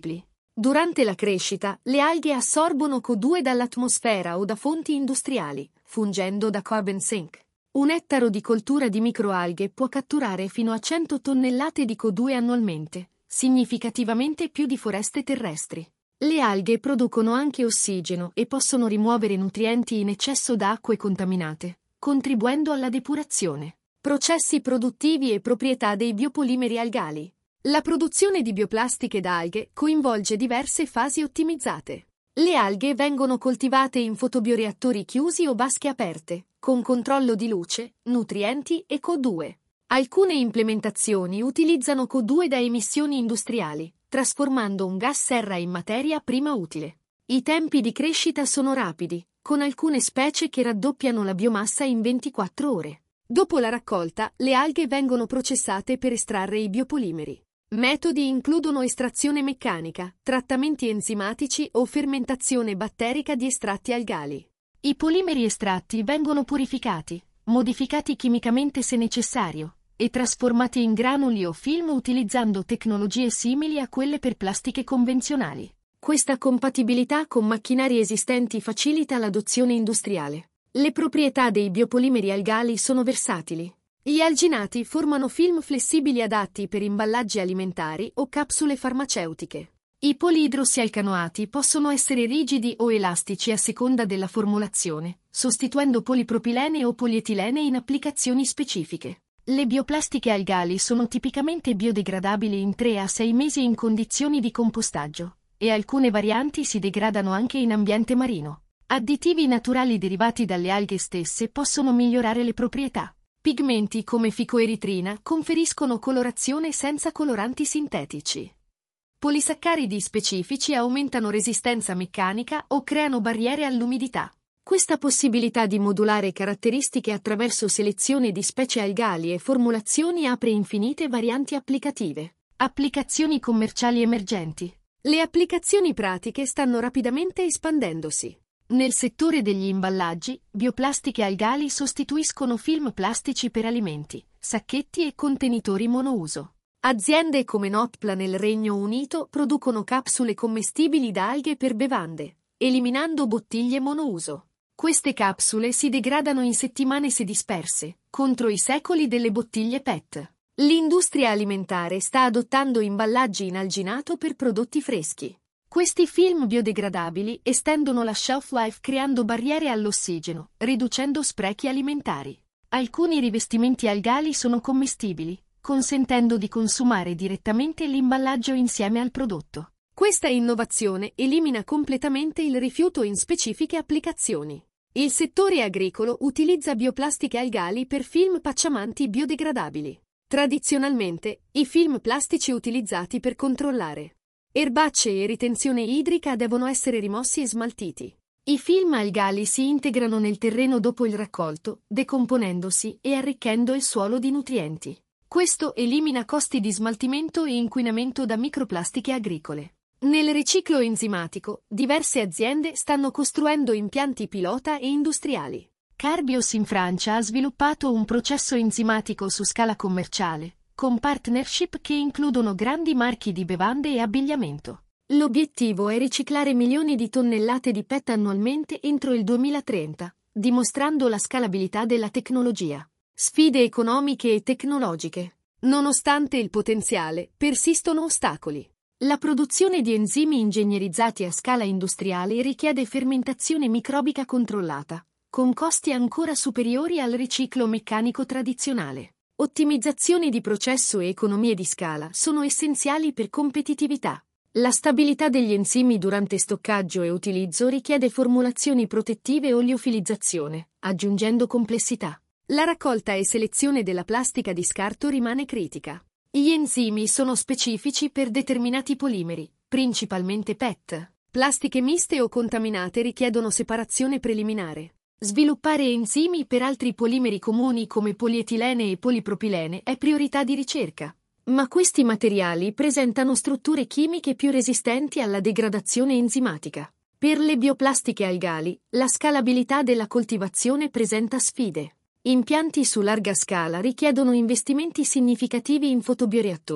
Durante la crescita, le alghe assorbono CO2 dall'atmosfera o da fonti industriali, fungendo da carbon sink. Un ettaro di coltura di microalghe può catturare fino a 100 tonnellate di CO2 annualmente, significativamente più di foreste terrestri. Le alghe producono anche ossigeno e possono rimuovere nutrienti in eccesso da acque contaminate, contribuendo alla depurazione. Processi produttivi e proprietà dei biopolimeri algali. La produzione di bioplastiche da alghe coinvolge diverse fasi ottimizzate. Le alghe vengono coltivate in fotobioreattori chiusi o vasche aperte, con controllo di luce, nutrienti e CO2. Alcune implementazioni utilizzano CO2 da emissioni industriali, trasformando un gas serra in materia prima utile. I tempi di crescita sono rapidi, con alcune specie che raddoppiano la biomassa in 24 ore. Dopo la raccolta, le alghe vengono processate per estrarre i biopolimeri. Metodi includono estrazione meccanica, trattamenti enzimatici o fermentazione batterica di estratti algali. I polimeri estratti vengono purificati, modificati chimicamente se necessario, e trasformati in granuli o film utilizzando tecnologie simili a quelle per plastiche convenzionali. Questa compatibilità con macchinari esistenti facilita l'adozione industriale. Le proprietà dei biopolimeri algali sono versatili. Gli alginati formano film flessibili adatti per imballaggi alimentari o capsule farmaceutiche. I polidrossialcanoati possono essere rigidi o elastici a seconda della formulazione, sostituendo polipropilene o polietilene in applicazioni specifiche. Le bioplastiche algali sono tipicamente biodegradabili in 3 a 6 mesi in condizioni di compostaggio, e alcune varianti si degradano anche in ambiente marino. Additivi naturali derivati dalle alghe stesse possono migliorare le proprietà. Pigmenti come ficoeritrina conferiscono colorazione senza coloranti sintetici. Polisaccaridi specifici aumentano resistenza meccanica o creano barriere all'umidità. Questa possibilità di modulare caratteristiche attraverso selezione di specie algali e formulazioni apre infinite varianti applicative. Applicazioni commerciali emergenti. Le applicazioni pratiche stanno rapidamente espandendosi. Nel settore degli imballaggi, bioplastiche algali sostituiscono film plastici per alimenti, sacchetti e contenitori monouso. Aziende come Notpla nel Regno Unito producono capsule commestibili da alghe per bevande, eliminando bottiglie monouso. Queste capsule si degradano in settimane se disperse, contro i secoli delle bottiglie PET. L'industria alimentare sta adottando imballaggi in alginato per prodotti freschi. Questi film biodegradabili estendono la shelf life creando barriere all'ossigeno, riducendo sprechi alimentari. Alcuni rivestimenti algali sono commestibili, consentendo di consumare direttamente l'imballaggio insieme al prodotto. Questa innovazione elimina completamente il rifiuto in specifiche applicazioni. Il settore agricolo utilizza bioplastiche algali per film pacciamanti biodegradabili. Tradizionalmente, i film plastici utilizzati per controllare erbacce e ritenzione idrica devono essere rimossi e smaltiti. I film algali si integrano nel terreno dopo il raccolto, decomponendosi e arricchendo il suolo di nutrienti. Questo elimina costi di smaltimento e inquinamento da microplastiche agricole. Nel riciclo enzimatico, diverse aziende stanno costruendo impianti pilota e industriali. Carbios in Francia ha sviluppato un processo enzimatico su scala commerciale, con partnership che includono grandi marchi di bevande e abbigliamento. L'obiettivo è riciclare milioni di tonnellate di PET annualmente entro il 2030, dimostrando la scalabilità della tecnologia. Sfide economiche e tecnologiche. Nonostante il potenziale, persistono ostacoli. La produzione di enzimi ingegnerizzati a scala industriale richiede fermentazione microbica controllata, con costi ancora superiori al riciclo meccanico tradizionale. Ottimizzazioni di processo e economie di scala sono essenziali per competitività. La stabilità degli enzimi durante stoccaggio e utilizzo richiede formulazioni protettive o liofilizzazione, aggiungendo complessità. La raccolta e selezione della plastica di scarto rimane critica. Gli enzimi sono specifici per determinati polimeri, principalmente PET. Plastiche miste o contaminate richiedono separazione preliminare. Sviluppare enzimi per altri polimeri comuni come polietilene e polipropilene è priorità di ricerca. Ma questi materiali presentano strutture chimiche più resistenti alla degradazione enzimatica. Per le bioplastiche algali, la scalabilità della coltivazione presenta sfide. Impianti su larga scala richiedono investimenti significativi in fotobioreattori,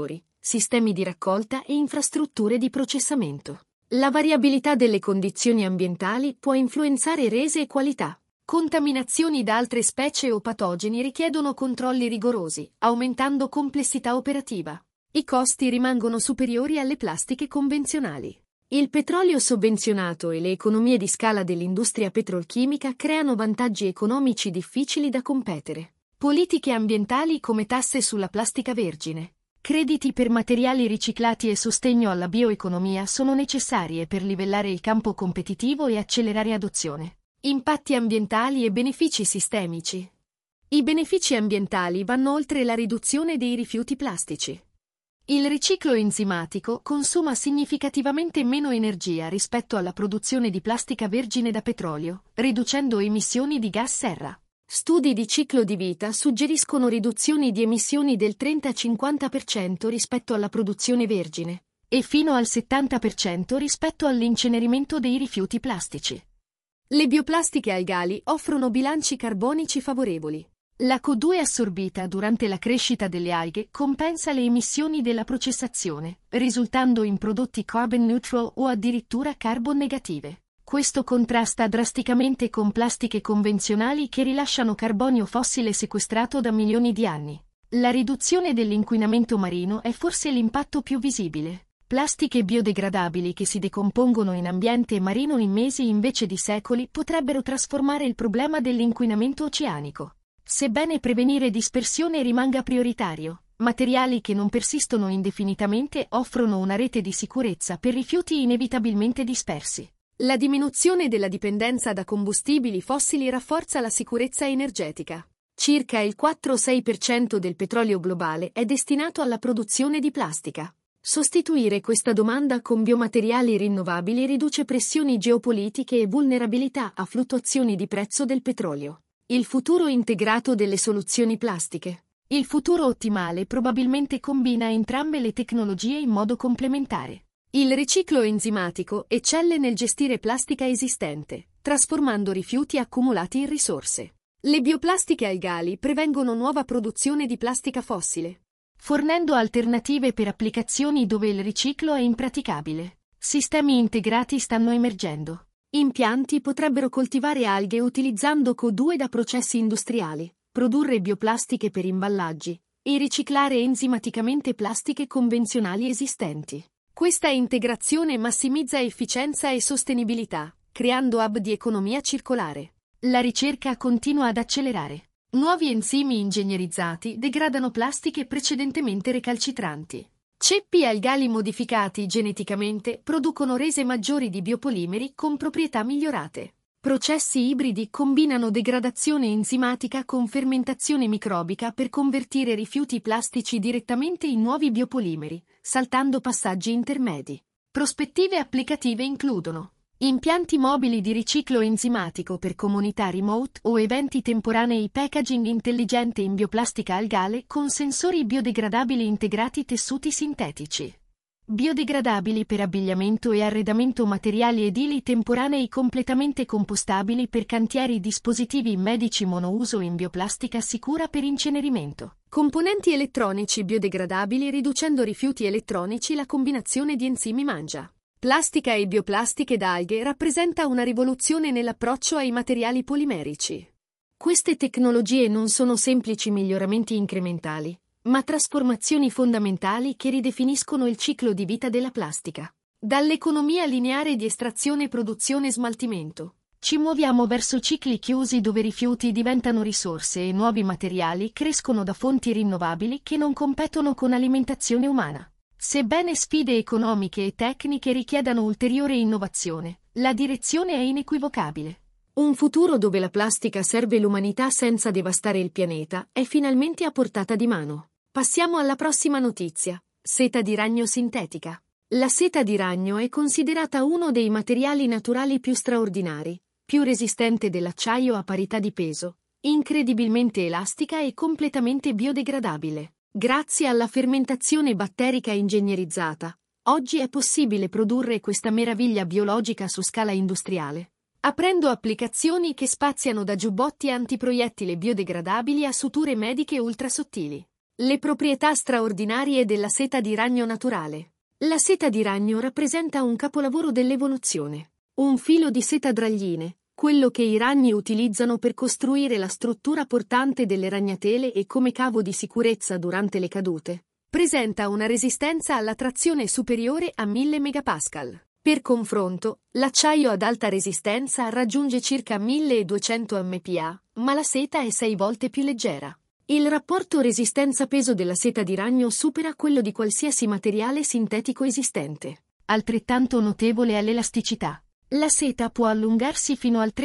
sistemi di raccolta e infrastrutture di processamento. La variabilità delle condizioni ambientali può influenzare rese e qualità. Contaminazioni da altre specie o patogeni richiedono controlli rigorosi, aumentando complessità operativa. I costi rimangono superiori alle plastiche convenzionali. Il petrolio sovvenzionato e le economie di scala dell'industria petrolchimica creano vantaggi economici difficili da competere. Politiche ambientali come tasse sulla plastica vergine, crediti per materiali riciclati e sostegno alla bioeconomia sono necessarie per livellare il campo competitivo e accelerare adozione. Impatti ambientali e benefici sistemici. I benefici ambientali vanno oltre la riduzione dei rifiuti plastici. Il riciclo enzimatico consuma significativamente meno energia rispetto alla produzione di plastica vergine da petrolio, riducendo emissioni di gas serra. Studi di ciclo di vita suggeriscono riduzioni di emissioni del 30-50% rispetto alla produzione vergine e fino al 70% rispetto all'incenerimento dei rifiuti plastici. Le bioplastiche algali offrono bilanci carbonici favorevoli. La CO2 assorbita durante la crescita delle alghe compensa le emissioni della processazione, risultando in prodotti carbon neutral o addirittura carbon negative. Questo contrasta drasticamente con plastiche convenzionali che rilasciano carbonio fossile sequestrato da milioni di anni. La riduzione dell'inquinamento marino è forse l'impatto più visibile. Plastiche biodegradabili che si decompongono in ambiente marino in mesi invece di secoli potrebbero trasformare il problema dell'inquinamento oceanico. Sebbene prevenire dispersione rimanga prioritario, materiali che non persistono indefinitamente offrono una rete di sicurezza per rifiuti inevitabilmente dispersi. La diminuzione della dipendenza da combustibili fossili rafforza la sicurezza energetica. Circa il 4-6% del petrolio globale è destinato alla produzione di plastica. Sostituire questa domanda con biomateriali rinnovabili riduce pressioni geopolitiche e vulnerabilità a fluttuazioni di prezzo del petrolio. Il futuro integrato delle soluzioni plastiche. Il futuro ottimale probabilmente combina entrambe le tecnologie in modo complementare. Il riciclo enzimatico eccelle nel gestire plastica esistente, trasformando rifiuti accumulati in risorse. Le bioplastiche algali prevengono nuova produzione di plastica fossile, fornendo alternative per applicazioni dove il riciclo è impraticabile. Sistemi integrati stanno emergendo. Impianti potrebbero coltivare alghe utilizzando CO2 da processi industriali, produrre bioplastiche per imballaggi e riciclare enzimaticamente plastiche convenzionali esistenti. Questa integrazione massimizza efficienza e sostenibilità, creando hub di economia circolare. La ricerca continua ad accelerare. Nuovi enzimi ingegnerizzati degradano plastiche precedentemente recalcitranti. Ceppi algali modificati geneticamente producono rese maggiori di biopolimeri con proprietà migliorate. Processi ibridi combinano degradazione enzimatica con fermentazione microbica per convertire rifiuti plastici direttamente in nuovi biopolimeri, saltando passaggi intermedi. Prospettive applicative includono impianti mobili di riciclo enzimatico per comunità remote o eventi temporanei, packaging intelligente in bioplastica algale con sensori biodegradabili integrati, tessuti sintetici. Biodegradabili per abbigliamento e arredamento, materiali edili temporanei completamente compostabili per cantieri, dispositivi medici monouso in bioplastica sicura per incenerimento. Componenti elettronici biodegradabili riducendo rifiuti elettronici. La combinazione di enzimi mangia. Plastica e bioplastiche d'alghe rappresenta una rivoluzione nell'approccio ai materiali polimerici. Queste tecnologie non sono semplici miglioramenti incrementali, ma trasformazioni fondamentali che ridefiniscono il ciclo di vita della plastica. Dall'economia lineare di estrazione, produzione e smaltimento, ci muoviamo verso cicli chiusi dove rifiuti diventano risorse e nuovi materiali crescono da fonti rinnovabili che non competono con alimentazione umana. Sebbene sfide economiche e tecniche richiedano ulteriore innovazione, la direzione è inequivocabile. Un futuro dove la plastica serve l'umanità senza devastare il pianeta è finalmente a portata di mano. Passiamo alla prossima notizia. Seta di ragno sintetica. La seta di ragno è considerata uno dei materiali naturali più straordinari, più resistente dell'acciaio a parità di peso, incredibilmente elastica e completamente biodegradabile. Grazie alla fermentazione batterica ingegnerizzata, oggi è possibile produrre questa meraviglia biologica su scala industriale, aprendo applicazioni che spaziano da giubbotti antiproiettile biodegradabili a suture mediche ultrasottili. Le proprietà straordinarie della seta di ragno naturale. La seta di ragno rappresenta un capolavoro dell'evoluzione. Un filo di seta dragline, quello che i ragni utilizzano per costruire la struttura portante delle ragnatele e come cavo di sicurezza durante le cadute, presenta una resistenza alla trazione superiore a 1000 megapascal. Per confronto, l'acciaio ad alta resistenza raggiunge circa 1200 mPa, ma la seta è 6 volte più leggera. Il rapporto resistenza-peso della seta di ragno supera quello di qualsiasi materiale sintetico esistente. Altrettanto notevole è l'elasticità. La seta può allungarsi fino al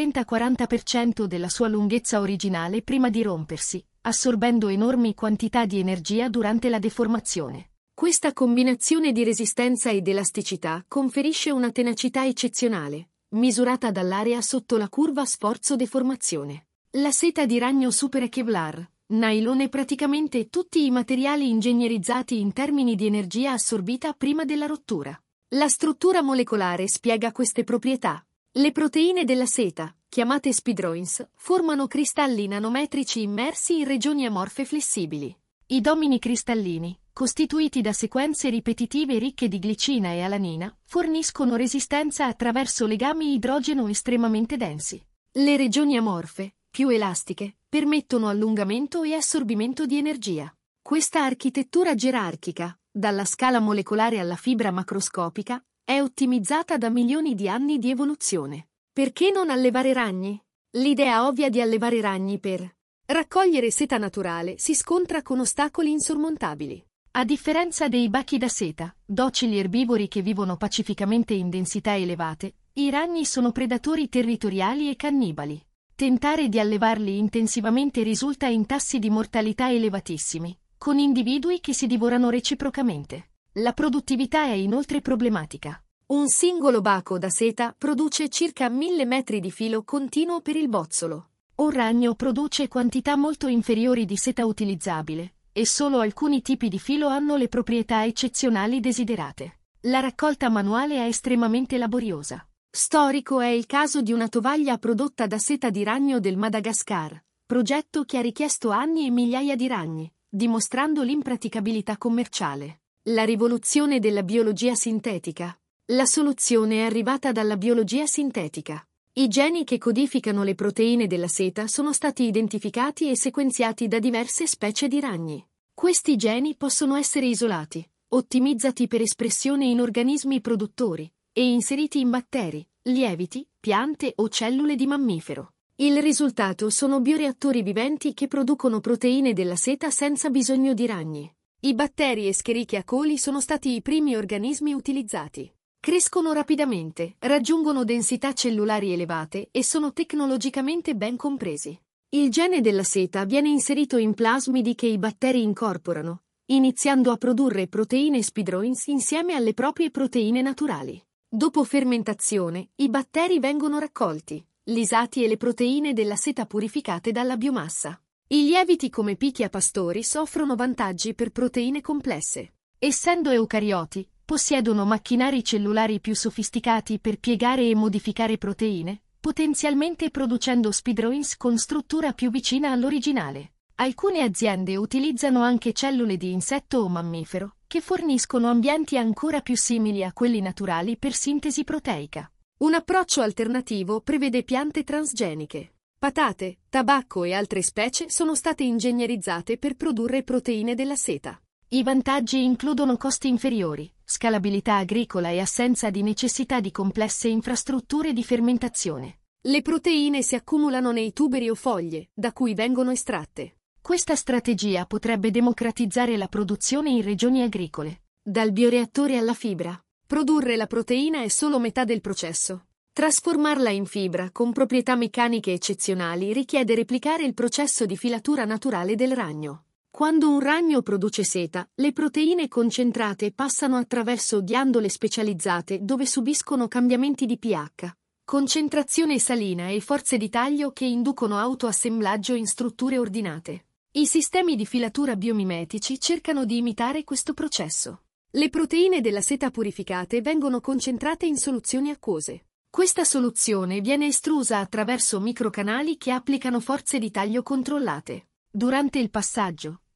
30-40% della sua lunghezza originale prima di rompersi, assorbendo enormi quantità di energia durante la deformazione. Questa combinazione di resistenza ed elasticità conferisce una tenacità eccezionale, misurata dall'area sotto la curva sforzo-deformazione. La seta di ragno supera Kevlar, nylon e praticamente tutti i materiali ingegnerizzati in termini di energia assorbita prima della rottura. La struttura molecolare spiega queste proprietà. Le proteine della seta, chiamate spidroins, formano cristalli nanometrici immersi in regioni amorfe flessibili. I domini cristallini, costituiti da sequenze ripetitive ricche di glicina e alanina, forniscono resistenza attraverso legami idrogeno estremamente densi. Le regioni amorfe, più elastiche, permettono allungamento e assorbimento di energia. Questa architettura gerarchica, dalla scala molecolare alla fibra macroscopica, è ottimizzata da milioni di anni di evoluzione. Perché non allevare ragni? L'idea ovvia di allevare ragni per raccogliere seta naturale si scontra con ostacoli insormontabili. A differenza dei bachi da seta, docili erbivori che vivono pacificamente in densità elevate, i ragni sono predatori territoriali e cannibali. Tentare di allevarli intensivamente risulta in tassi di mortalità elevatissimi, con individui che si divorano reciprocamente. La produttività è inoltre problematica. Un singolo baco da seta produce circa 1000 metri di filo continuo per il bozzolo. Un ragno produce quantità molto inferiori di seta utilizzabile, e solo alcuni tipi di filo hanno le proprietà eccezionali desiderate. La raccolta manuale è estremamente laboriosa. Storico è il caso di una tovaglia prodotta da seta di ragno del Madagascar, progetto che ha richiesto anni e migliaia di ragni, dimostrando l'impraticabilità commerciale. La rivoluzione della biologia sintetica. La soluzione è arrivata dalla biologia sintetica. I geni che codificano le proteine della seta sono stati identificati e sequenziati da diverse specie di ragni. Questi geni possono essere isolati, ottimizzati per espressione in organismi produttori, e inseriti in batteri, lieviti, piante o cellule di mammifero. Il risultato sono bioreattori viventi che producono proteine della seta senza bisogno di ragni. I batteri Escherichia coli sono stati i primi organismi utilizzati. Crescono rapidamente, raggiungono densità cellulari elevate e sono tecnologicamente ben compresi. Il gene della seta viene inserito in plasmidi che i batteri incorporano, iniziando a produrre proteine spidroins insieme alle proprie proteine naturali. Dopo fermentazione, i batteri vengono raccolti, lisati e le proteine della seta purificate dalla biomassa. I lieviti come Pichia pastoris offrono vantaggi per proteine complesse. Essendo eucarioti, possiedono macchinari cellulari più sofisticati per piegare e modificare proteine, potenzialmente producendo spidroins con struttura più vicina all'originale. Alcune aziende utilizzano anche cellule di insetto o mammifero, che forniscono ambienti ancora più simili a quelli naturali per sintesi proteica. Un approccio alternativo prevede piante transgeniche. Patate, tabacco e altre specie sono state ingegnerizzate per produrre proteine della seta. I vantaggi includono costi inferiori, scalabilità agricola e assenza di necessità di complesse infrastrutture di fermentazione. Le proteine si accumulano nei tuberi o foglie, da cui vengono estratte. Questa strategia potrebbe democratizzare la produzione in regioni agricole. Dal bioreattore alla fibra. Produrre la proteina è solo metà del processo. Trasformarla in fibra con proprietà meccaniche eccezionali richiede replicare il processo di filatura naturale del ragno. Quando un ragno produce seta, le proteine concentrate passano attraverso ghiandole specializzate dove subiscono cambiamenti di pH, concentrazione salina e forze di taglio che inducono autoassemblaggio in strutture ordinate. I sistemi di filatura biomimetici cercano di imitare questo processo. Le proteine della seta purificate vengono concentrate in soluzioni acquose. Questa soluzione viene estrusa attraverso microcanali che applicano forze di taglio controllate. Durante il passaggio,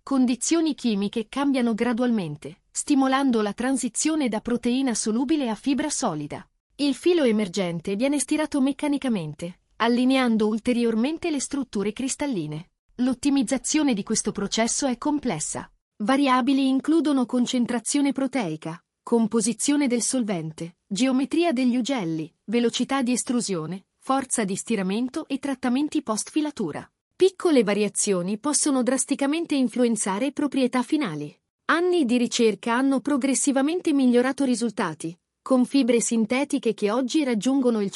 Condizioni chimiche cambiano gradualmente, stimolando la transizione da proteina solubile a fibra solida. Il filo emergente viene stirato meccanicamente, allineando ulteriormente le strutture cristalline. L'ottimizzazione di questo processo è complessa. Variabili includono concentrazione proteica, composizione del solvente, geometria degli ugelli, velocità di estrusione, forza di stiramento e trattamenti post-filatura. Piccole variazioni possono drasticamente influenzare proprietà finali. Anni di ricerca hanno progressivamente migliorato risultati, con fibre sintetiche che oggi raggiungono il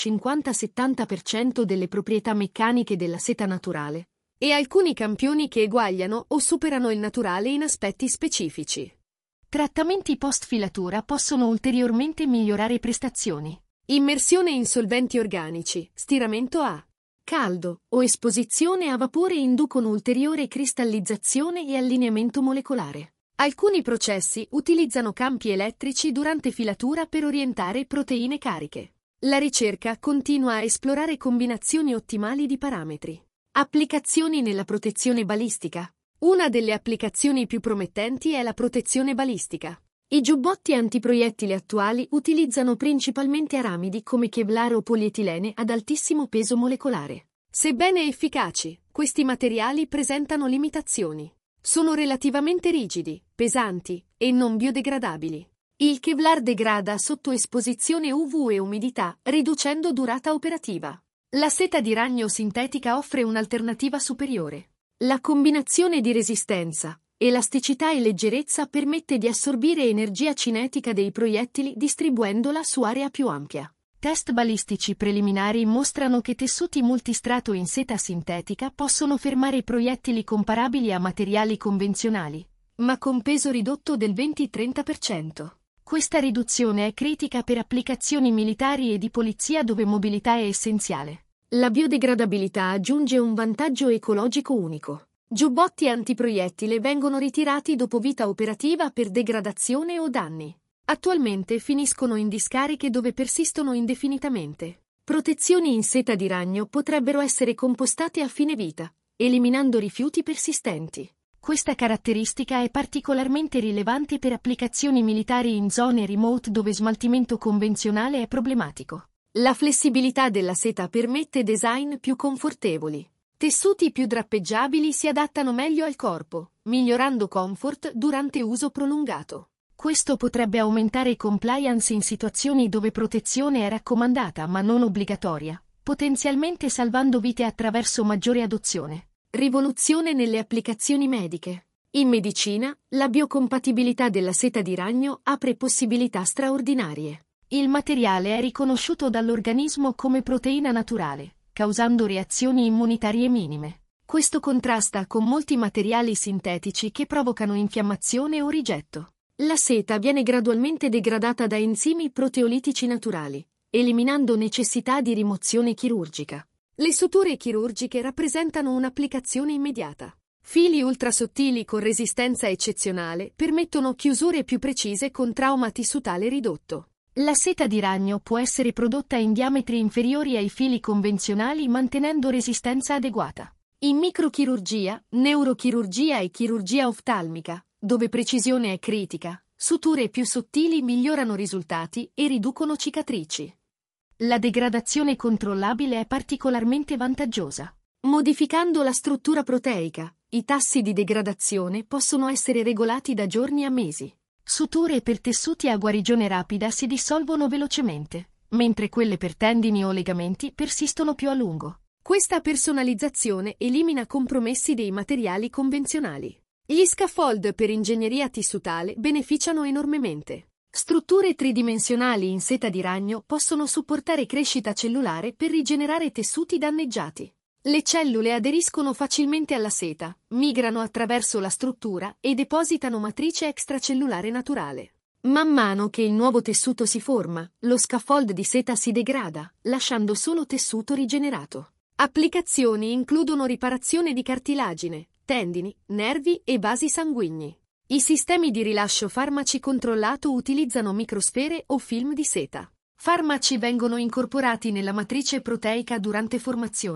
50-70% delle proprietà meccaniche della seta naturale, e alcuni campioni che eguagliano o superano il naturale in aspetti specifici. Trattamenti post-filatura possono ulteriormente migliorare prestazioni. Immersione in solventi organici, stiramento a caldo o esposizione a vapore inducono ulteriore cristallizzazione e allineamento molecolare. Alcuni processi utilizzano campi elettrici durante filatura per orientare proteine cariche. La ricerca continua a esplorare combinazioni ottimali di parametri. Applicazioni nella protezione balistica. Una delle applicazioni più promettenti è la protezione balistica. I giubbotti antiproiettile attuali utilizzano principalmente aramidi come Kevlar o polietilene ad altissimo peso molecolare. Sebbene efficaci, questi materiali presentano limitazioni. Sono relativamente rigidi, pesanti e non biodegradabili. Il Kevlar degrada sotto esposizione UV e umidità, riducendo durata operativa. La seta di ragno sintetica offre un'alternativa superiore. La combinazione di resistenza, elasticità e leggerezza permette di assorbire energia cinetica dei proiettili distribuendola su area più ampia. Test balistici preliminari mostrano che tessuti multistrato in seta sintetica possono fermare proiettili comparabili a materiali convenzionali, ma con peso ridotto del 20-30%. Questa riduzione è critica per applicazioni militari e di polizia dove mobilità è essenziale. La biodegradabilità aggiunge un vantaggio ecologico unico. Giubbotti antiproiettile vengono ritirati dopo vita operativa per degradazione o danni. Attualmente finiscono in discariche dove persistono indefinitamente. Protezioni in seta di ragno potrebbero essere compostate a fine vita, eliminando rifiuti persistenti. Questa caratteristica è particolarmente rilevante per applicazioni militari in zone remote dove smaltimento convenzionale è problematico. La flessibilità della seta permette design più confortevoli. Tessuti più drappeggiabili si adattano meglio al corpo, migliorando comfort durante uso prolungato. Questo potrebbe aumentare compliance in situazioni dove protezione è raccomandata ma non obbligatoria, potenzialmente salvando vite attraverso maggiore adozione. Rivoluzione nelle applicazioni mediche. In medicina, la biocompatibilità della seta di ragno apre possibilità straordinarie. Il materiale è riconosciuto dall'organismo come proteina naturale, causando reazioni immunitarie minime. Questo contrasta con molti materiali sintetici che provocano infiammazione o rigetto. La seta viene gradualmente degradata da enzimi proteolitici naturali, eliminando necessità di rimozione chirurgica. Le suture chirurgiche rappresentano un'applicazione immediata. Fili ultrasottili con resistenza eccezionale permettono chiusure più precise con trauma tissutale ridotto. La seta di ragno può essere prodotta in diametri inferiori ai fili convenzionali mantenendo resistenza adeguata. In microchirurgia, neurochirurgia e chirurgia oftalmica, dove precisione è critica, suture più sottili migliorano risultati e riducono cicatrici. La degradazione controllabile è particolarmente vantaggiosa. Modificando la struttura proteica, i tassi di degradazione possono essere regolati da giorni a mesi. Suture per tessuti a guarigione rapida si dissolvono velocemente, mentre quelle per tendini o legamenti persistono più a lungo. Questa personalizzazione elimina compromessi dei materiali convenzionali. Gli scaffold per ingegneria tissutale beneficiano enormemente. Strutture tridimensionali in seta di ragno possono supportare crescita cellulare per rigenerare tessuti danneggiati. Le cellule aderiscono facilmente alla seta, migrano attraverso la struttura e depositano matrice extracellulare naturale. Man mano che il nuovo tessuto si forma, lo scaffold di seta si degrada, lasciando solo tessuto rigenerato. Applicazioni includono riparazione di cartilagine, tendini, nervi e vasi sanguigni. I sistemi di rilascio farmaci controllato utilizzano microsfere o film di seta. Farmaci vengono incorporati nella matrice proteica durante formazione.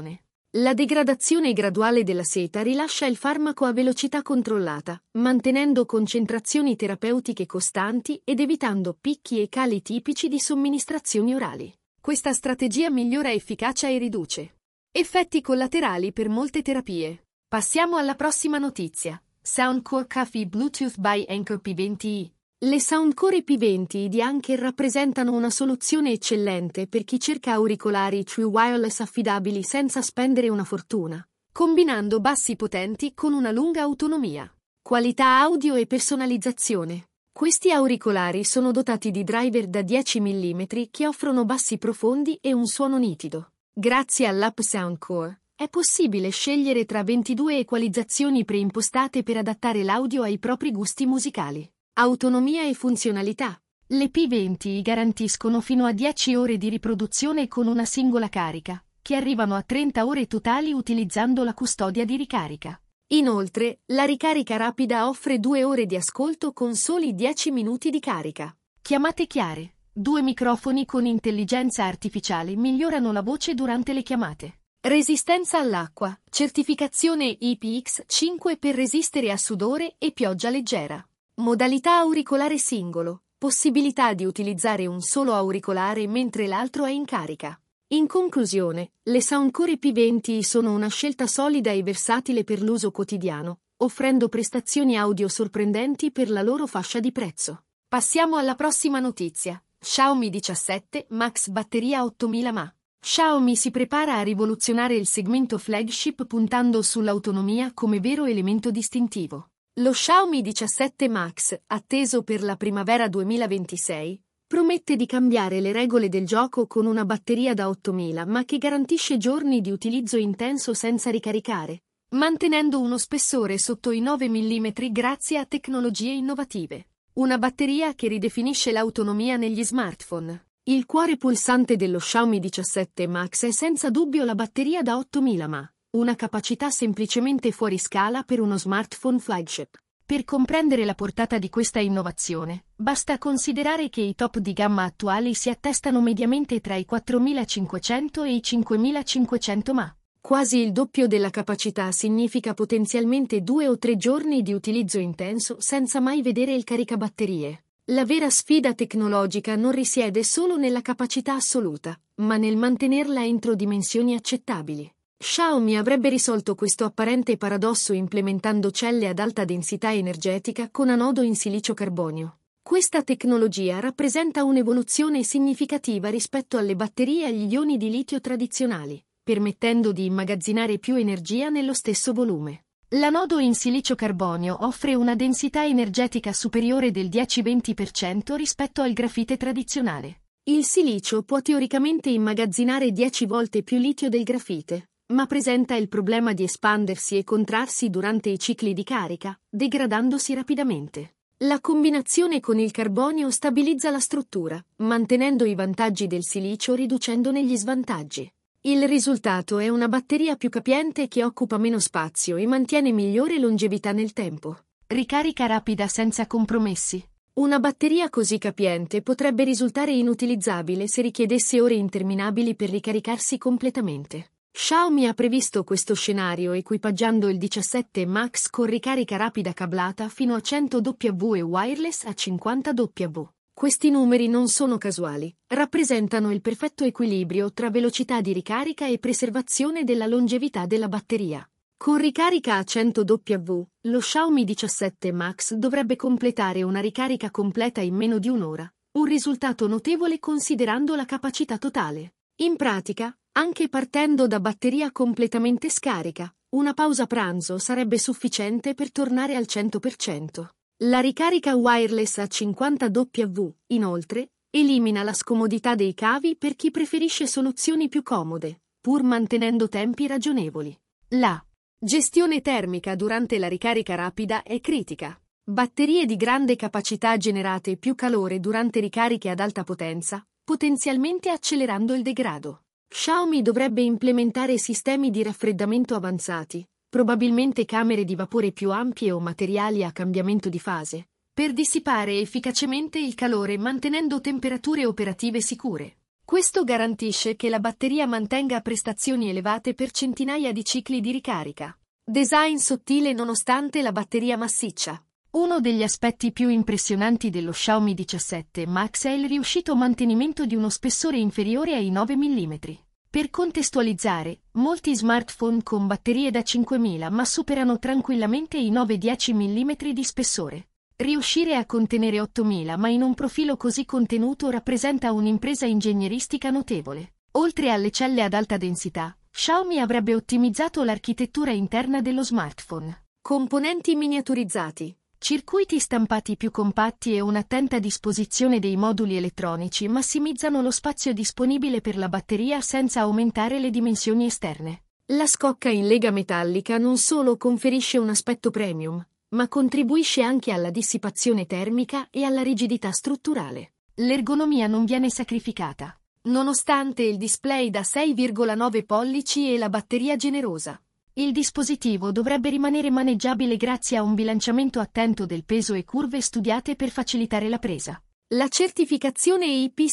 La degradazione graduale della seta rilascia il farmaco a velocità controllata, mantenendo concentrazioni terapeutiche costanti ed evitando picchi e cali tipici di somministrazioni orali. Questa strategia migliora efficacia e riduce effetti collaterali per molte terapie. Passiamo alla prossima notizia. Soundcore Coffee Bluetooth by Anker P20i. Le Soundcore P20i di Anker rappresentano una soluzione eccellente per chi cerca auricolari true wireless affidabili senza spendere una fortuna, combinando bassi potenti con una lunga autonomia, qualità audio e personalizzazione. Questi auricolari sono dotati di driver da 10 mm che offrono bassi profondi e un suono nitido. Grazie all'app Soundcore è possibile scegliere tra 22 equalizzazioni preimpostate per adattare l'audio ai propri gusti musicali. Autonomia e funzionalità. Le P20i garantiscono fino a 10 ore di riproduzione con una singola carica, che arrivano a 30 ore totali utilizzando la custodia di ricarica. Inoltre, la ricarica rapida offre 2 ore di ascolto con soli 10 minuti di carica. Chiamate chiare. 2 microfoni con intelligenza artificiale migliorano la voce durante le chiamate. Resistenza all'acqua. Certificazione IPX5 per resistere a sudore e pioggia leggera. Modalità auricolare singolo. Possibilità di utilizzare un solo auricolare mentre l'altro è in carica. In conclusione, le Soundcore P20i sono una scelta solida e versatile per l'uso quotidiano, offrendo prestazioni audio sorprendenti per la loro fascia di prezzo. Passiamo alla prossima notizia. Xiaomi 17 Max batteria 8000 mAh. Xiaomi si prepara a rivoluzionare il segmento flagship puntando sull'autonomia come vero elemento distintivo. Lo Xiaomi 17 Max, atteso per la primavera 2026, promette di cambiare le regole del gioco con una batteria da 8000 mAh che garantisce giorni di utilizzo intenso senza ricaricare, mantenendo uno spessore sotto i 9 mm grazie a tecnologie innovative. Una batteria che ridefinisce l'autonomia negli smartphone. Il cuore pulsante dello Xiaomi 17 Max è senza dubbio la batteria da 8000 mAh. Una capacità semplicemente fuori scala per uno smartphone flagship. Per comprendere la portata di questa innovazione, basta considerare che i top di gamma attuali si attestano mediamente tra i 4500 e i 5500 mAh. Quasi il doppio della capacità significa potenzialmente 2 o 3 giorni di utilizzo intenso senza mai vedere il caricabatterie. La vera sfida tecnologica non risiede solo nella capacità assoluta, ma nel mantenerla entro dimensioni accettabili. Xiaomi avrebbe risolto questo apparente paradosso implementando celle ad alta densità energetica con anodo in silicio carbonio. Questa tecnologia rappresenta un'evoluzione significativa rispetto alle batterie agli ioni di litio tradizionali, permettendo di immagazzinare più energia nello stesso volume. L'anodo in silicio carbonio offre una densità energetica superiore del 10-20% rispetto al grafite tradizionale. Il silicio può teoricamente immagazzinare 10 volte più litio del grafite, ma presenta il problema di espandersi e contrarsi durante i cicli di carica, degradandosi rapidamente. La combinazione con il carbonio stabilizza la struttura, mantenendo i vantaggi del silicio riducendone gli svantaggi. Il risultato è una batteria più capiente che occupa meno spazio e mantiene migliore longevità nel tempo. Ricarica rapida senza compromessi. Una batteria così capiente potrebbe risultare inutilizzabile se richiedesse ore interminabili per ricaricarsi completamente. Xiaomi ha previsto questo scenario equipaggiando il 17 Max con ricarica rapida cablata fino a 100 W e wireless a 50 W. Questi numeri non sono casuali, rappresentano il perfetto equilibrio tra velocità di ricarica e preservazione della longevità della batteria. Con ricarica a 100 W, lo Xiaomi 17 Max dovrebbe completare una ricarica completa in meno di un'ora, un risultato notevole considerando la capacità totale. In pratica, anche partendo da batteria completamente scarica, una pausa pranzo sarebbe sufficiente per tornare al 100%. La ricarica wireless a 50 W, inoltre, elimina la scomodità dei cavi per chi preferisce soluzioni più comode, pur mantenendo tempi ragionevoli. La gestione termica durante la ricarica rapida è critica. Batterie di grande capacità generate più calore durante ricariche ad alta potenza, potenzialmente accelerando il degrado. Xiaomi dovrebbe implementare sistemi di raffreddamento avanzati, probabilmente camere di vapore più ampie o materiali a cambiamento di fase, per dissipare efficacemente il calore mantenendo temperature operative sicure. Questo garantisce che la batteria mantenga prestazioni elevate per centinaia di cicli di ricarica. Design sottile nonostante la batteria massiccia. Uno degli aspetti più impressionanti dello Xiaomi 17 Max è il riuscito mantenimento di uno spessore inferiore ai 9 mm. Per contestualizzare, molti smartphone con batterie da 5000 mAh superano tranquillamente i 9-10 mm di spessore. Riuscire a contenere 8000 mAh in un profilo così contenuto rappresenta un'impresa ingegneristica notevole. Oltre alle celle ad alta densità, Xiaomi avrebbe ottimizzato l'architettura interna dello smartphone. Componenti miniaturizzati, circuiti stampati più compatti e un'attenta disposizione dei moduli elettronici massimizzano lo spazio disponibile per la batteria senza aumentare le dimensioni esterne. La scocca in lega metallica non solo conferisce un aspetto premium, ma contribuisce anche alla dissipazione termica e alla rigidità strutturale. L'ergonomia non viene sacrificata, nonostante il display da 6,9 pollici e la batteria generosa. Il dispositivo dovrebbe rimanere maneggiabile grazie a un bilanciamento attento del peso e curve studiate per facilitare la presa. La certificazione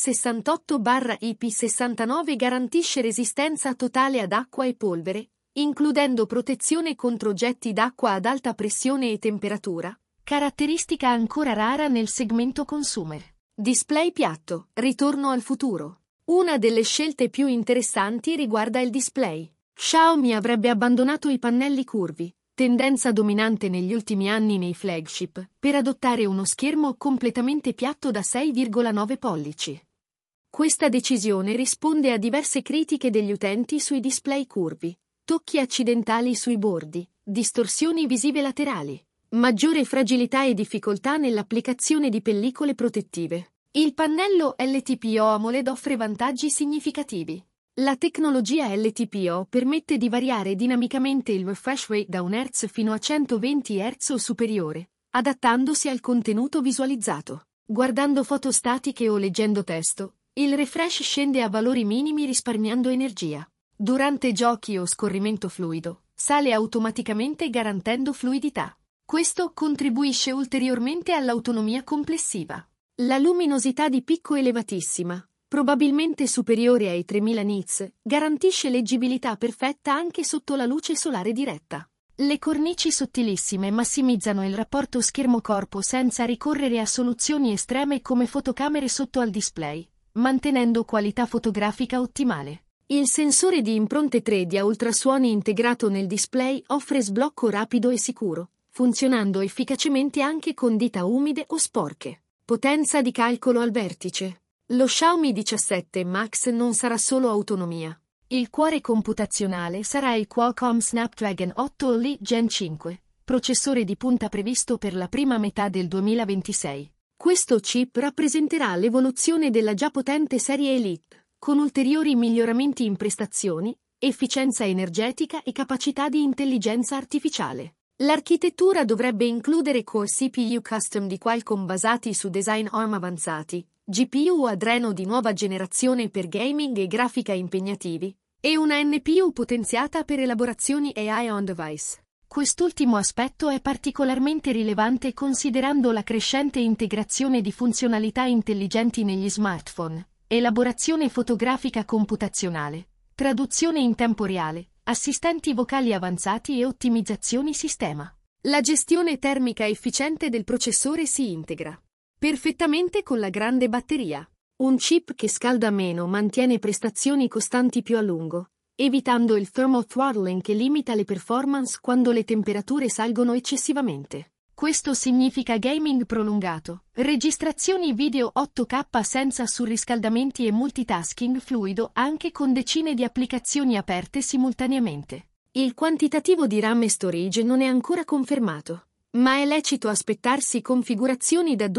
IP68/IP69 garantisce resistenza totale ad acqua e polvere, includendo protezione contro getti d'acqua ad alta pressione e temperatura, caratteristica ancora rara nel segmento consumer. Display piatto, ritorno al futuro. Una delle scelte più interessanti riguarda il display. Xiaomi avrebbe abbandonato i pannelli curvi, tendenza dominante negli ultimi anni nei flagship, per adottare uno schermo completamente piatto da 6,9 pollici. Questa decisione risponde a diverse critiche degli utenti sui display curvi. Tocchi accidentali sui bordi, distorsioni visive laterali, maggiore fragilità e difficoltà nell'applicazione di pellicole protettive. Il pannello LTPO AMOLED offre vantaggi significativi. La tecnologia LTPO permette di variare dinamicamente il refresh rate da 1 Hz fino a 120 Hz o superiore, adattandosi al contenuto visualizzato. Guardando foto statiche o leggendo testo, il refresh scende a valori minimi risparmiando energia. Durante giochi o scorrimento fluido, sale automaticamente garantendo fluidità. Questo contribuisce ulteriormente all'autonomia complessiva. La luminosità di picco elevatissima, probabilmente superiore ai 3000 nits, garantisce leggibilità perfetta anche sotto la luce solare diretta. Le cornici sottilissime massimizzano il rapporto schermo-corpo senza ricorrere a soluzioni estreme come fotocamere sotto al display, mantenendo qualità fotografica ottimale. Il sensore di impronte 3D a ultrasuoni integrato nel display offre sblocco rapido e sicuro, funzionando efficacemente anche con dita umide o sporche. Potenza di calcolo al vertice. Lo Xiaomi 17 Max non sarà solo autonomia. Il cuore computazionale sarà il Qualcomm Snapdragon 8 Elite Gen 5, processore di punta previsto per la prima metà del 2026. Questo chip rappresenterà l'evoluzione della già potente serie Elite, con ulteriori miglioramenti in prestazioni, efficienza energetica e capacità di intelligenza artificiale. L'architettura dovrebbe includere core CPU custom di Qualcomm basati su design ARM avanzati, GPU Adreno di nuova generazione per gaming e grafica impegnativi, e una NPU potenziata per elaborazioni AI on device. Quest'ultimo aspetto è particolarmente rilevante considerando la crescente integrazione di funzionalità intelligenti negli smartphone. Elaborazione fotografica computazionale, traduzione in tempo reale, assistenti vocali avanzati e ottimizzazioni sistema. La gestione termica efficiente del processore si integra perfettamente con la grande batteria. Un chip che scalda meno mantiene prestazioni costanti più a lungo, evitando il thermal throttling che limita le performance quando le temperature salgono eccessivamente. Questo significa gaming prolungato, registrazioni video 8K senza surriscaldamenti e multitasking fluido anche con decine di applicazioni aperte simultaneamente. Il quantitativo di RAM e storage non è ancora confermato, ma è lecito aspettarsi configurazioni da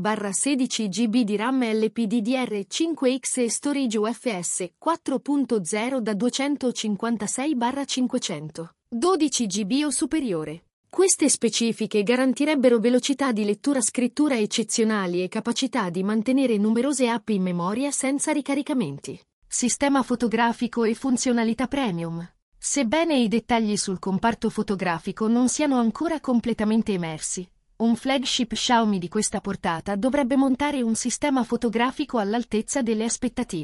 12/16 GB di RAM LPDDR5X e storage UFS 4.0 da 256/500, 12 GB o superiore. Queste specifiche garantirebbero velocità di lettura-scrittura eccezionali e capacità di mantenere numerose app in memoria senza ricaricamenti. Sistema fotografico e funzionalità premium. Sebbene i dettagli sul comparto fotografico non siano ancora completamente emersi, un flagship Xiaomi di questa portata dovrebbe montare un sistema fotografico all'altezza delle aspettative.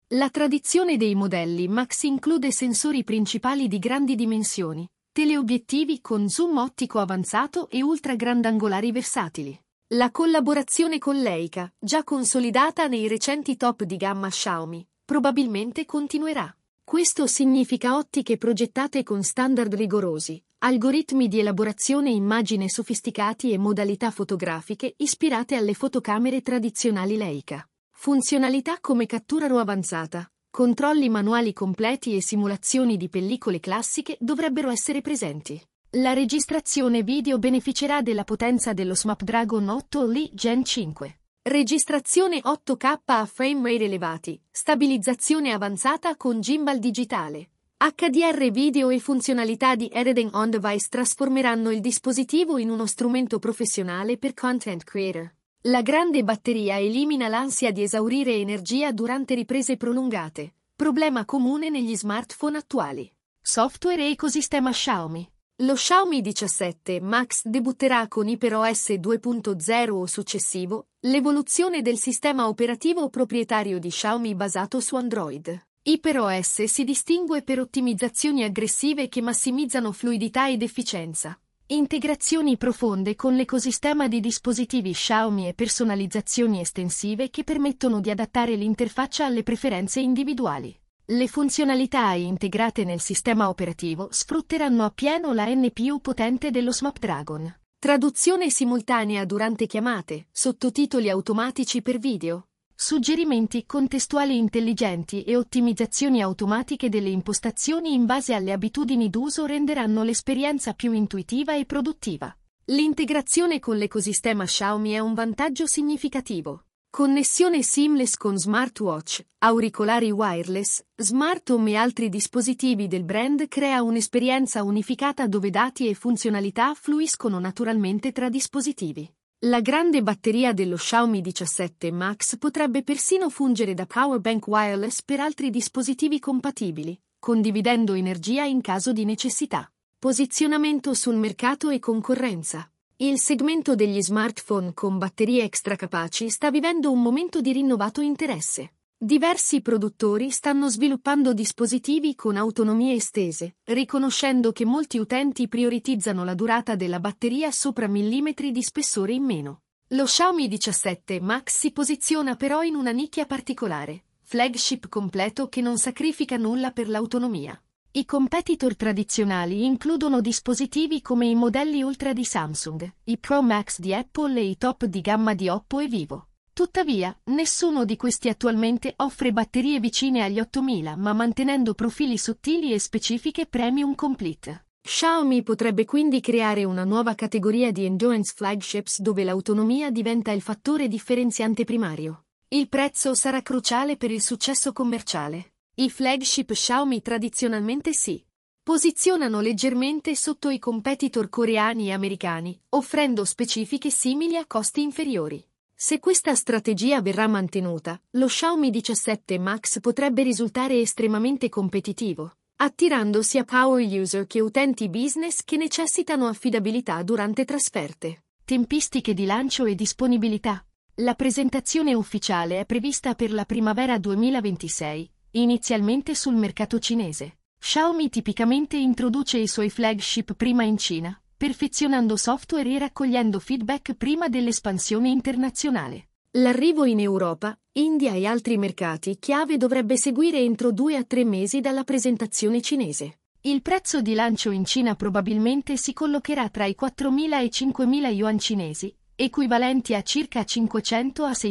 La tradizione dei modelli Max include sensori principali di grandi dimensioni, teleobiettivi con zoom ottico avanzato e ultra grandangolari versatili. La collaborazione con Leica, già consolidata nei recenti top di gamma Xiaomi, probabilmente continuerà. Questo significa ottiche progettate con standard rigorosi, algoritmi di elaborazione immagine sofisticati e modalità fotografiche ispirate alle fotocamere tradizionali Leica. Funzionalità come cattura RAW avanzata, controlli manuali completi e simulazioni di pellicole classiche dovrebbero essere presenti. La registrazione video beneficerà della potenza dello Snapdragon 8 Li Gen 5. Registrazione 8K a frame rate elevati, stabilizzazione avanzata con gimbal digitale. HDR video e funzionalità di Editing on Device trasformeranno il dispositivo in uno strumento professionale per content creator. La grande batteria elimina l'ansia di esaurire energia durante riprese prolungate, problema comune negli smartphone attuali. Software e ecosistema Xiaomi. Lo Xiaomi 17 Max debutterà con HyperOS 2.0 o successivo, l'evoluzione del sistema operativo proprietario di Xiaomi basato su Android. HyperOS si distingue per ottimizzazioni aggressive che massimizzano fluidità ed efficienza, integrazioni profonde con l'ecosistema di dispositivi Xiaomi e personalizzazioni estensive che permettono di adattare l'interfaccia alle preferenze individuali. Le funzionalità integrate nel sistema operativo sfrutteranno appieno la NPU potente dello Snapdragon. Traduzione simultanea durante chiamate, sottotitoli automatici per video, suggerimenti contestuali intelligenti e ottimizzazioni automatiche delle impostazioni in base alle abitudini d'uso renderanno l'esperienza più intuitiva e produttiva. L'integrazione con l'ecosistema Xiaomi è un vantaggio significativo. Connessione seamless con smartwatch, auricolari wireless, smart home e altri dispositivi del brand crea un'esperienza unificata dove dati e funzionalità fluiscono naturalmente tra dispositivi. La grande batteria dello Xiaomi 17 Max potrebbe persino fungere da power bank wireless per altri dispositivi compatibili, condividendo energia in caso di necessità. Posizionamento sul mercato e concorrenza. Il segmento degli smartphone con batterie extracapaci sta vivendo un momento di rinnovato interesse. Diversi produttori stanno sviluppando dispositivi con autonomie estese, riconoscendo che molti utenti prioritizzano la durata della batteria sopra millimetri di spessore in meno. Lo Xiaomi 17 Max si posiziona però in una nicchia particolare, flagship completo che non sacrifica nulla per l'autonomia. I competitor tradizionali includono dispositivi come i modelli Ultra di Samsung, i Pro Max di Apple e i top di gamma di Oppo e Vivo. Tuttavia, nessuno di questi attualmente offre batterie vicine agli 8000 ma mantenendo profili sottili e specifiche premium complete. Xiaomi potrebbe quindi creare una nuova categoria di endurance flagships dove l'autonomia diventa il fattore differenziante primario. Il prezzo sarà cruciale per il successo commerciale. I flagship Xiaomi tradizionalmente si posizionano leggermente sotto i competitor coreani e americani, offrendo specifiche simili a costi inferiori. Se questa strategia verrà mantenuta, lo Xiaomi 17 Max potrebbe risultare estremamente competitivo, attirando sia power user che utenti business che necessitano affidabilità durante trasferte. Tempistiche di lancio e disponibilità. La presentazione ufficiale è prevista per la primavera 2026. Inizialmente sul mercato cinese. Xiaomi tipicamente introduce i suoi flagship prima in Cina, perfezionando software e raccogliendo feedback prima dell'espansione internazionale. L'arrivo in Europa, India e altri mercati chiave dovrebbe seguire entro 2 a 3 mesi dalla presentazione cinese. Il prezzo di lancio in Cina probabilmente si collocherà tra i 4.000 e 5.000 yuan cinesi, equivalenti a circa 500 a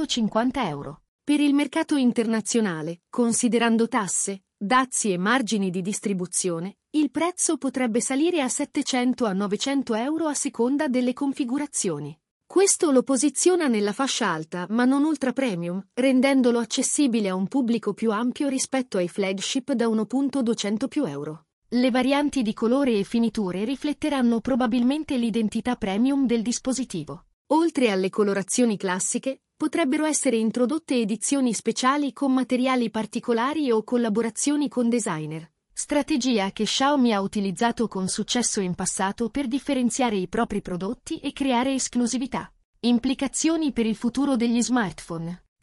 650 euro. Per il mercato internazionale, considerando tasse, dazi e margini di distribuzione, il prezzo potrebbe salire a 700 a 900 euro a seconda delle configurazioni. Questo lo posiziona nella fascia alta ma non ultra premium, rendendolo accessibile a un pubblico più ampio rispetto ai flagship da 1.200 più euro. Le varianti di colore e finiture rifletteranno probabilmente l'identità premium del dispositivo. Oltre alle colorazioni classiche, potrebbero essere introdotte edizioni speciali con materiali particolari o collaborazioni con designer, strategia che Xiaomi ha utilizzato con successo in passato per differenziare i propri prodotti e creare esclusività. Implicazioni per il futuro degli smartphone.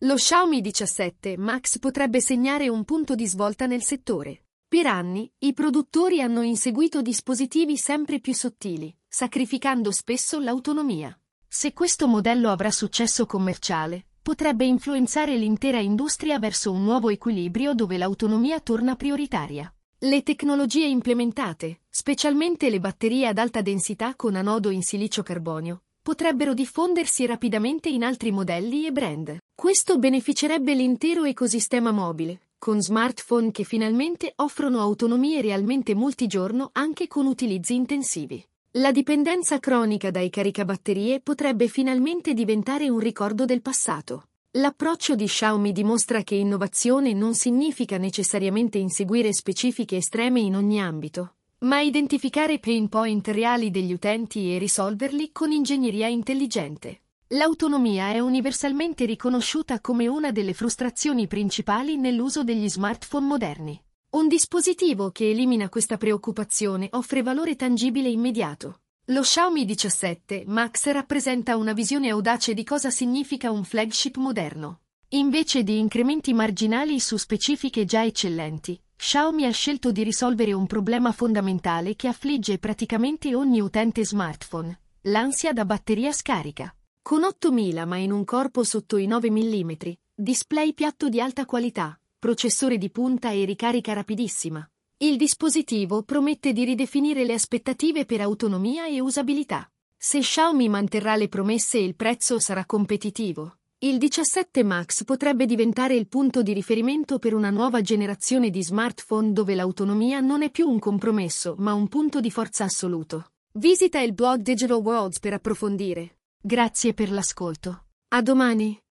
Lo Xiaomi 17 Max potrebbe segnare un punto di svolta nel settore. Per anni, i produttori hanno inseguito dispositivi sempre più sottili, sacrificando spesso l'autonomia. Se questo modello avrà successo commerciale, potrebbe influenzare l'intera industria verso un nuovo equilibrio dove l'autonomia torna prioritaria. Le tecnologie implementate, specialmente le batterie ad alta densità con anodo in silicio carbonio, potrebbero diffondersi rapidamente in altri modelli e brand. Questo beneficerebbe l'intero ecosistema mobile, con smartphone che finalmente offrono autonomie realmente multigiorno anche con utilizzi intensivi. La dipendenza cronica dai caricabatterie potrebbe finalmente diventare un ricordo del passato. L'approccio di Xiaomi dimostra che innovazione non significa necessariamente inseguire specifiche estreme in ogni ambito, ma identificare pain point reali degli utenti e risolverli con ingegneria intelligente. L'autonomia è universalmente riconosciuta come una delle frustrazioni principali nell'uso degli smartphone moderni. Un dispositivo che elimina questa preoccupazione offre valore tangibile immediato. Lo Xiaomi 17 Max rappresenta una visione audace di cosa significa un flagship moderno. Invece di incrementi marginali su specifiche già eccellenti, Xiaomi ha scelto di risolvere un problema fondamentale che affligge praticamente ogni utente smartphone: l'ansia da batteria scarica. Con 8000 ma in un corpo sotto i 9 mm, display piatto di alta qualità, processore di punta e ricarica rapidissima, il dispositivo promette di ridefinire le aspettative per autonomia e usabilità. Se Xiaomi manterrà le promesse e il prezzo sarà competitivo, il 17 Max potrebbe diventare il punto di riferimento per una nuova generazione di smartphone dove l'autonomia non è più un compromesso ma un punto di forza assoluto. Visita il blog Digital Worlds per approfondire. Grazie per l'ascolto. A domani!